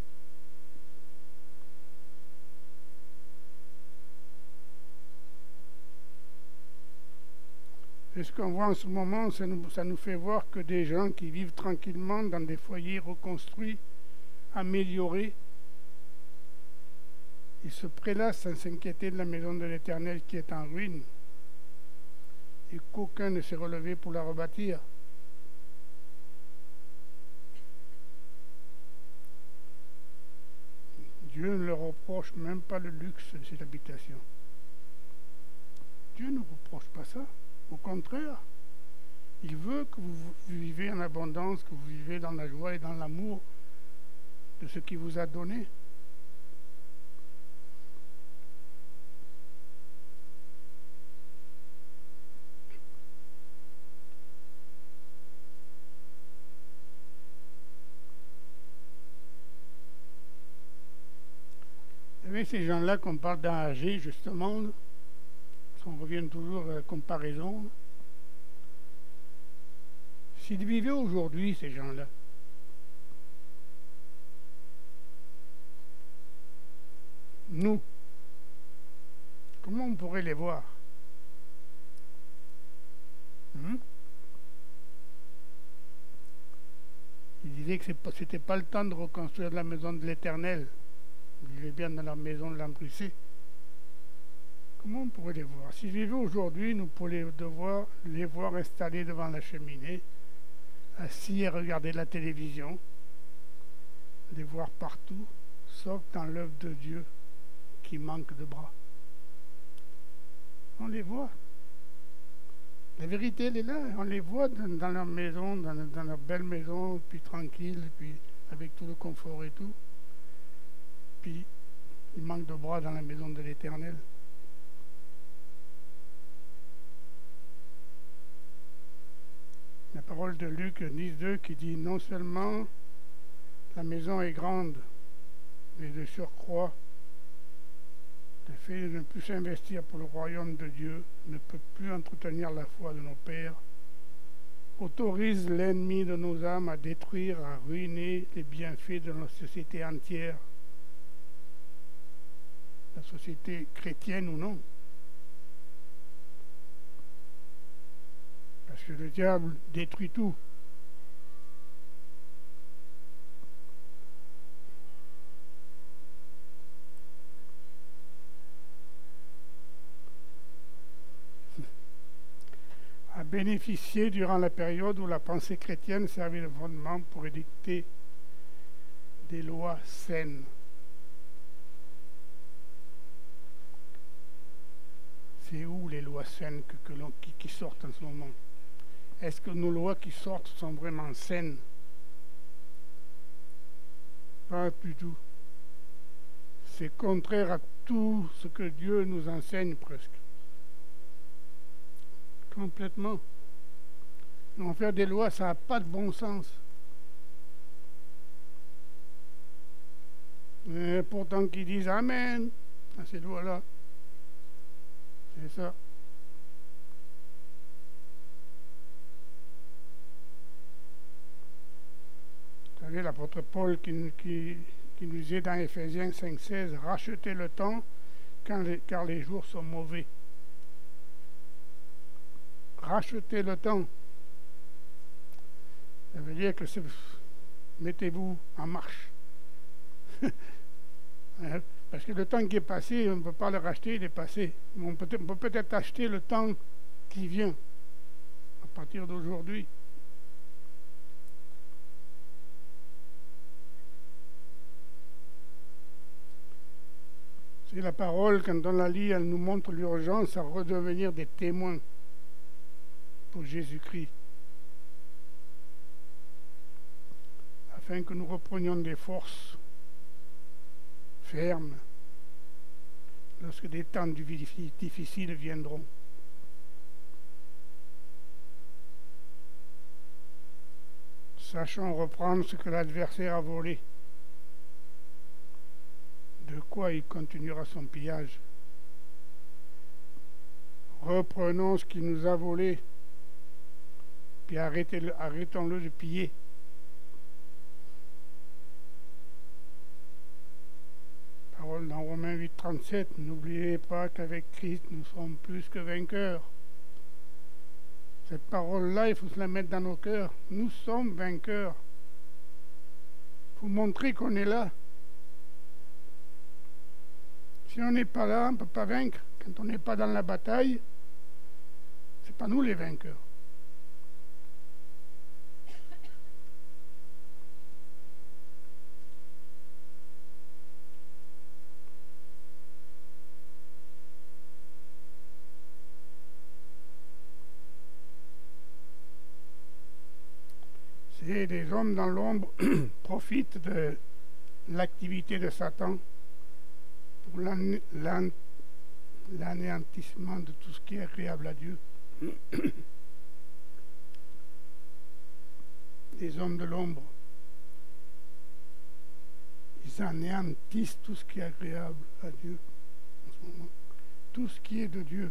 Et ce qu'on voit en ce moment, ça nous fait voir que des gens qui vivent tranquillement dans des foyers reconstruits, améliorés, ils se prélassent sans s'inquiéter de la maison de l'Éternel qui est en ruine et qu'aucun ne s'est relevé pour la rebâtir. Dieu ne leur reproche même pas le luxe de cette habitation. Dieu ne reproche pas ça. Au contraire, il veut que vous vivez en abondance, que vous vivez dans la joie et dans l'amour de ce qu'il vous a donné. Vous savez, ces gens-là qu'on parle d'âgés, justement, là, on revient toujours à la comparaison. Là. S'ils vivaient aujourd'hui, ces gens-là, nous, comment on pourrait les voir? disait que c'était pas le temps de reconstruire la maison de l'Éternel. Ils vivaient bien dans leur maison de l'Ambrissé. Comment on pourrait les voir? S'ils vivaient aujourd'hui, nous pourrions devoir les voir installés devant la cheminée, assis à regarder la télévision, les voir partout, sauf dans l'œuvre de Dieu qui manque de bras. On les voit. La vérité, elle est là. On les voit dans leur maison, dans leur belle maison, puis tranquille, puis avec tout le confort et tout. Puis, il manque de bras dans la maison de l'Éternel. La parole de Luc 10:2 qui dit non seulement la maison est grande, mais de surcroît, le fait de ne plus s'investir pour le royaume de Dieu ne peut plus entretenir la foi de nos pères, autorise l'ennemi de nos âmes à détruire, à ruiner les bienfaits de notre société entière, la société chrétienne ou non. Parce que le diable détruit tout. A bénéficié durant la période où la pensée chrétienne servait de fondement pour édicter des lois saines. C'est où les lois saines qui sortent en ce moment? Est-ce que nos lois qui sortent sont vraiment saines? Pas du tout. C'est contraire à tout ce que Dieu nous enseigne presque. Complètement. On fait des lois, ça n'a pas de bon sens. Et pourtant qu'ils disent Amen à ces lois-là. C'est ça. Vous savez, l'apôtre Paul qui nous dit dans Éphésiens 5,16 rachetez le temps car les jours sont mauvais. Rachetez le temps. Ça veut dire que mettez-vous en marche. Parce que le temps qui est passé, on ne peut pas le racheter, il est passé. On peut peut-être acheter le temps qui vient à partir d'aujourd'hui. C'est la parole, quand on la lit, elle nous montre l'urgence à redevenir des témoins pour Jésus-Christ, afin que nous reprenions des forces fermes lorsque des temps difficiles viendront. Sachons reprendre ce que l'adversaire a volé, de quoi il continuera son pillage. Reprenons ce qu'il nous a volé, puis arrêtons-le de piller. Parole dans Romains 8,37, n'oubliez pas qu'avec Christ nous sommes plus que vainqueurs. Cette parole-là, il faut se la mettre dans nos cœurs. Nous sommes vainqueurs. Il faut montrer qu'on est là. Si on n'est pas là, on ne peut pas vaincre. Quand on n'est pas dans la bataille, c'est pas nous les vainqueurs. C'est des hommes dans l'ombre profitent de l'activité de Satan pour l'anéantissement de tout ce qui est agréable à Dieu. Les hommes de l'ombre, ils anéantissent tout ce qui est agréable à Dieu en ce moment. Tout ce qui est de Dieu,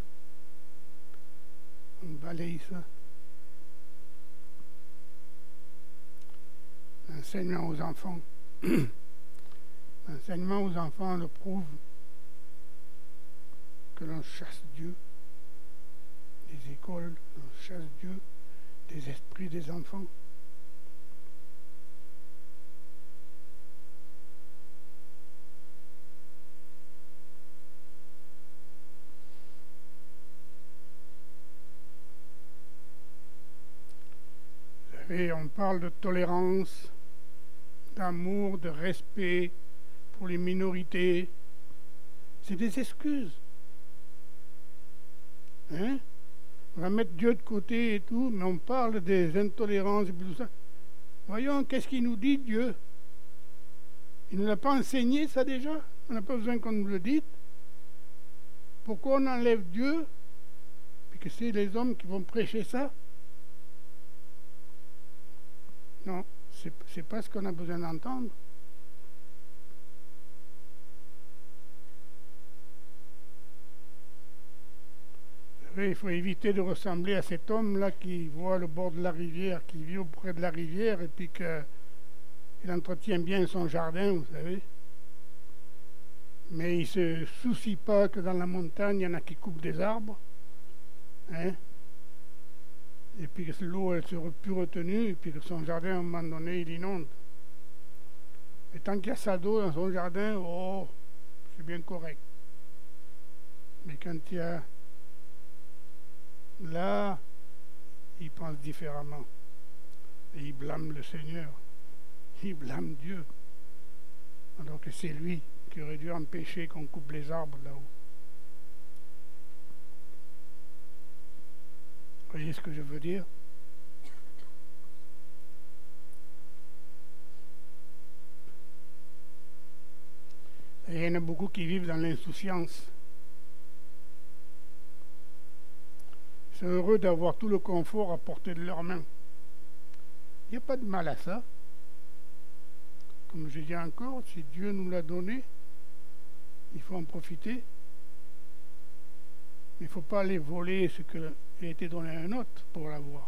on balaye ça. L'enseignement aux enfants. L'enseignement aux enfants le prouve que l'on chasse Dieu. Les écoles, l'on chasse Dieu des esprits des enfants. savez, on parle de tolérance, d'amour, de respect pour les minorités. C'est des excuses. Hein? On va mettre Dieu de côté et tout, mais on parle des intolérances et tout ça. Voyons, qu'est-ce qu'il nous dit, Dieu? Il ne nous l'a pas enseigné, ça déjà? On n'a pas besoin qu'on nous le dise. Pourquoi on enlève Dieu? Puis que c'est les hommes qui vont prêcher ça? Non, c'est pas ce qu'on a besoin d'entendre. Il faut éviter de ressembler à cet homme-là qui voit le bord de la rivière, qui vit auprès de la rivière et puis qu'il entretient bien son jardin, vous savez. Mais il ne se soucie pas que dans la montagne, il y en a qui coupent des arbres. Hein? Et puis que l'eau, elle ne sera plus retenue, et puis que son jardin, à un moment donné, il inonde. Et tant qu'il y a ça d'eau dans son jardin, oh, c'est bien correct. Mais quand il y a... Là, il pense différemment. Et il blâme le Seigneur. Il blâme Dieu. Alors que c'est lui qui aurait dû empêcher qu'on coupe les arbres là-haut. Vous voyez ce que je veux dire? Et il y en a beaucoup qui vivent dans l'insouciance. Ils sont heureux d'avoir tout le confort à portée de leurs mains. Il n'y a pas de mal à ça. Comme je dis encore, si Dieu nous l'a donné, il faut en profiter. Mais il ne faut pas aller voler ce qui a été donné à un autre pour l'avoir.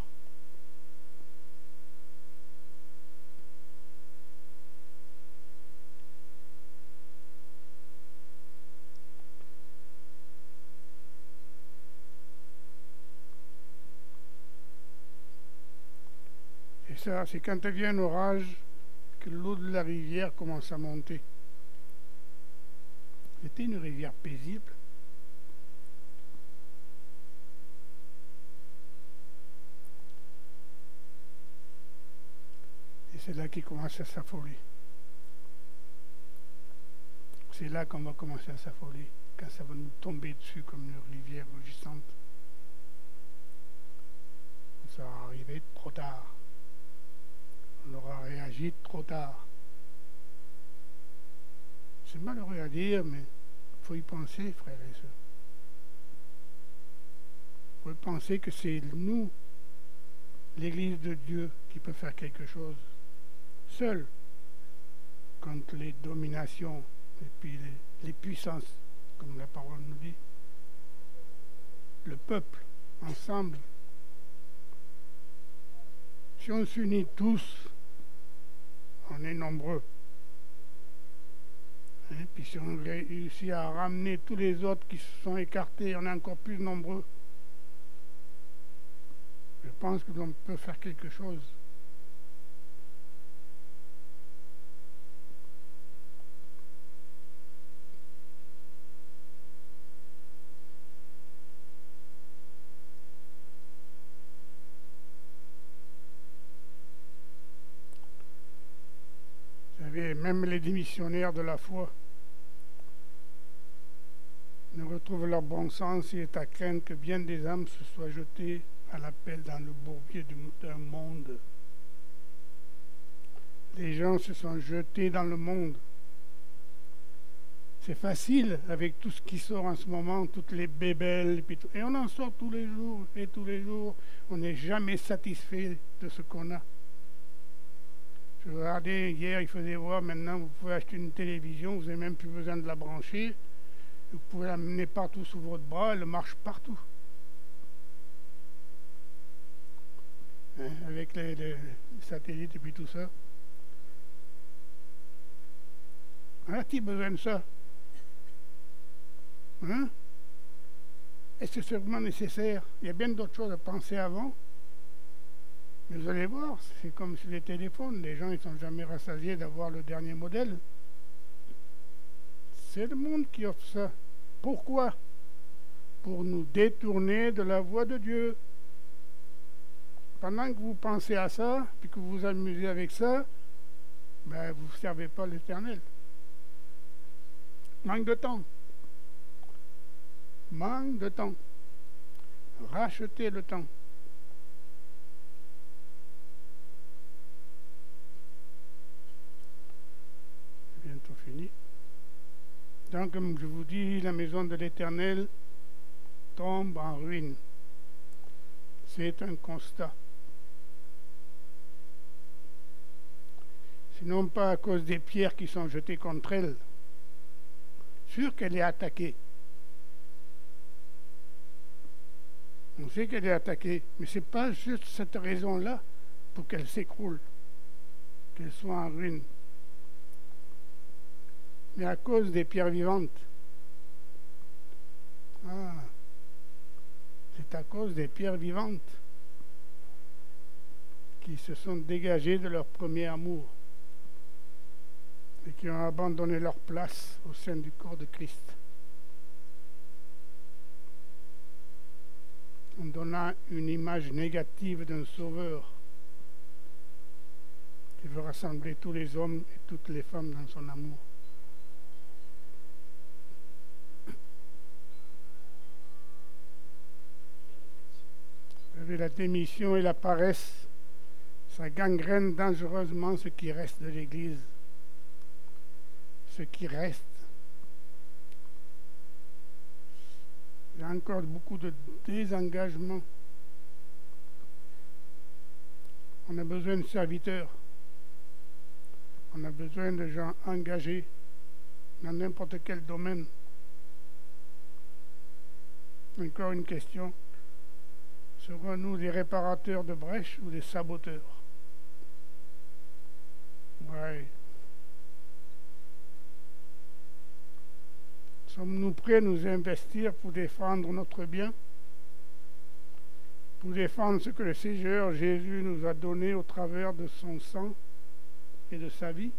Et ça, c'est quand il vient un orage que l'eau de la rivière commence à monter. C'était une rivière paisible. Et c'est là qu'il commence à s'affoler. C'est là qu'on va commencer à s'affoler, quand ça va nous tomber dessus comme une rivière rugissante. Ça va arriver trop tard. On aura réagi trop tard. C'est malheureux à dire, mais il faut y penser, frères et sœurs. Il faut y penser que c'est nous, l'Église de Dieu, qui peut faire quelque chose seul contre les dominations et puis les puissances, comme la parole nous dit. Le peuple, ensemble. Si on s'unit tous, on est nombreux. Hein? Puis si on réussit à ramener tous les autres qui se sont écartés, on est encore plus nombreux. Je pense que l'on peut faire quelque chose. Même les démissionnaires de la foi ne retrouvent leur bon sens et est à craindre que bien des âmes se soient jetées à l'appel dans le bourbier d'un monde. Les gens se sont jetés dans le monde. C'est facile avec tout ce qui sort en ce moment, toutes les bébelles, et on en sort tous les jours, et tous les jours, on n'est jamais satisfait de ce qu'on a. Je regardais hier, il faisait voir, maintenant vous pouvez acheter une télévision, vous n'avez même plus besoin de la brancher. Vous pouvez l'amener partout sous votre bras, elle marche partout. Hein, avec les satellites et puis tout ça. A-t-il besoin de ça? Hein? Est-ce que c'est vraiment nécessaire? Il y a bien d'autres choses à penser avant. Mais vous allez voir, c'est comme sur les téléphones, les gens ne sont jamais rassasiés d'avoir le dernier modèle. C'est le monde qui offre ça. Pourquoi? Pour nous détourner de la voie de Dieu. pendant que vous pensez à ça, puis que vous vous amusez avec ça, ben, vous ne servez pas l'Éternel. Manque de temps. Manque de temps. Rachetez le temps. C'est bientôt fini. Donc, comme je vous dis, la maison de l'Éternel tombe en ruine. C'est un constat. Sinon pas à cause des pierres qui sont jetées contre elle. Sûr qu'elle est attaquée. On sait qu'elle est attaquée, mais ce n'est pas juste cette raison-là pour qu'elle s'écroule, qu'elle soit en ruine. Mais à cause des pierres vivantes. Ah, c'est à cause des pierres vivantes qui se sont dégagées de leur premier amour et qui ont abandonné leur place au sein du corps de Christ, en donnant une image négative d'un sauveur qui veut rassembler tous les hommes et toutes les femmes dans son amour. Vous savez, la démission et la paresse, ça gangrène dangereusement ce qui reste de l'Église. Ce qui reste. Il y a encore beaucoup de désengagement. On a besoin de serviteurs. On a besoin de gens engagés dans n'importe quel domaine. Encore une question. Serons-nous des réparateurs de brèches ou des saboteurs? Ouais. Sommes-nous prêts à nous investir pour défendre notre bien? Pour défendre ce que le Seigneur Jésus nous a donné au travers de son sang et de sa vie?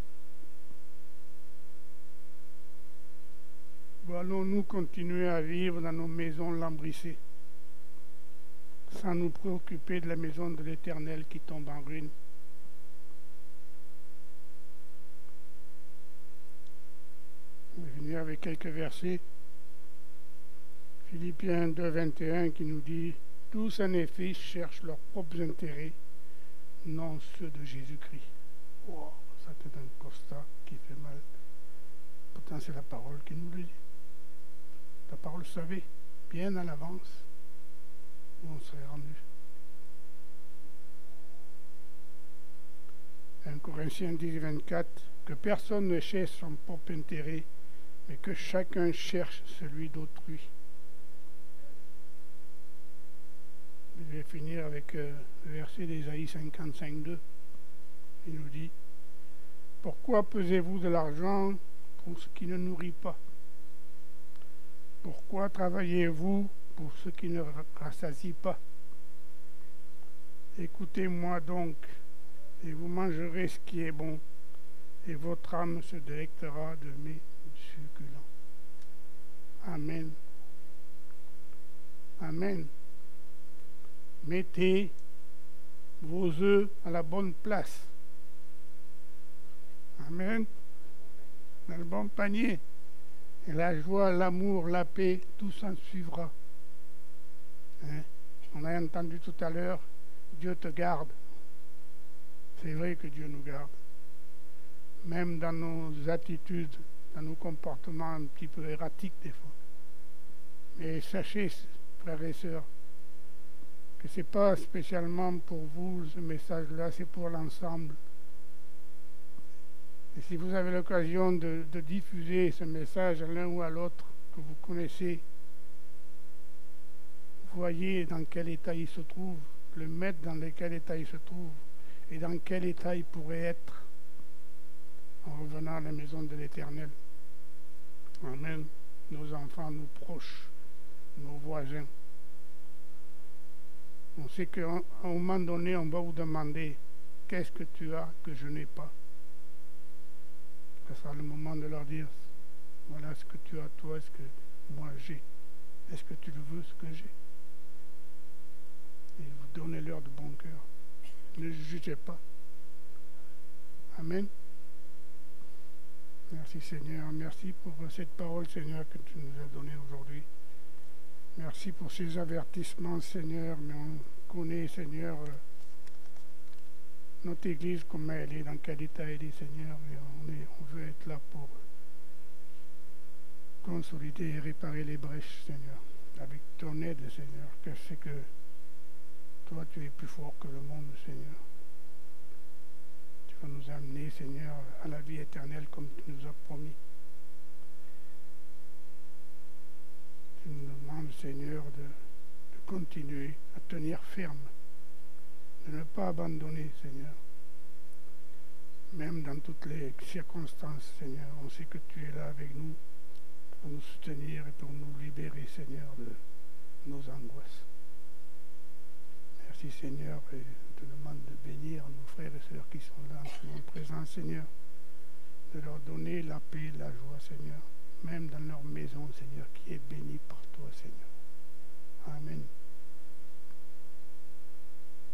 Ou allons-nous continuer à vivre dans nos maisons lambrissées, sans nous préoccuper de la maison de l'Éternel qui tombe en ruine? On va finir avec quelques versets. Philippiens 2, 21 qui nous dit « Tous en effet cherchent leurs propres intérêts, non ceux de Jésus-Christ. » Wow, ça c'est un constat qui fait mal. Pourtant c'est la parole qui nous le dit. La parole savait bien à l'avance où on serait rendu. 1 Corinthiens 10, 24 « Que personne ne cherche son propre intérêt, mais que chacun cherche celui d'autrui. » Je vais finir avec le verset d'Ésaïe 55, 2. Il nous dit « Pourquoi pesez-vous de l'argent pour ce qui ne nourrit pas? Pourquoi travaillez-vous pour ce qui ne rassasie pas? Écoutez-moi donc, et vous mangerez ce qui est bon, et votre âme se délectera de mes succulents. » Amen. Amen. Mettez vos œufs à la bonne place. Amen. Dans le bon panier. Et la joie, l'amour, la paix, tout s'en suivra. Hein? On a entendu tout à l'heure, Dieu te garde. C'est vrai que Dieu nous garde. Même dans nos attitudes, dans nos comportements un petit peu erratiques des fois. Mais sachez, frères et sœurs, que ce n'est pas spécialement pour vous ce message-là, c'est pour l'ensemble. Et si vous avez l'occasion de diffuser ce message à l'un ou à l'autre que vous connaissez, voyez dans quel état il se trouve, le mettre dans quel état il se trouve, et dans quel état il pourrait être en revenant à la maison de l'Éternel. Amen. Nos enfants, nos proches, nos voisins. On sait qu'à un moment donné, on va vous demander « Qu'est-ce que tu as que je n'ai pas ?» Ce sera le moment de leur dire « Voilà ce que tu as toi, ce que moi j'ai. Est-ce que tu le veux, ce que j'ai ?» Et vous donnez-leur de bon cœur. cœur. Ne jugez pas. Amen. Merci Seigneur. Merci pour cette parole, Seigneur, que tu nous as donnée aujourd'hui. Merci pour ces avertissements, Seigneur. Mais on connaît, Seigneur, notre Église, comment elle est, dans quel état elle est, Seigneur. Et on veut être là pour consolider et réparer les brèches, Seigneur. Avec ton aide, Seigneur. Que c'est que toi, tu es plus fort que le monde, Seigneur. Tu vas nous amener, Seigneur, à la vie éternelle comme tu nous as promis. Tu nous demandes, Seigneur, de continuer à tenir ferme, de ne pas abandonner, Seigneur. Même dans toutes les circonstances, Seigneur, on sait que tu es là avec nous pour nous soutenir et pour nous libérer, Seigneur, de nos angoisses. Merci, Seigneur, et je te demande de bénir nos frères et sœurs qui sont là en ce moment présent, Seigneur, de leur donner la paix, la joie, Seigneur, même dans leur maison, Seigneur, qui est bénie par toi, Seigneur. Amen.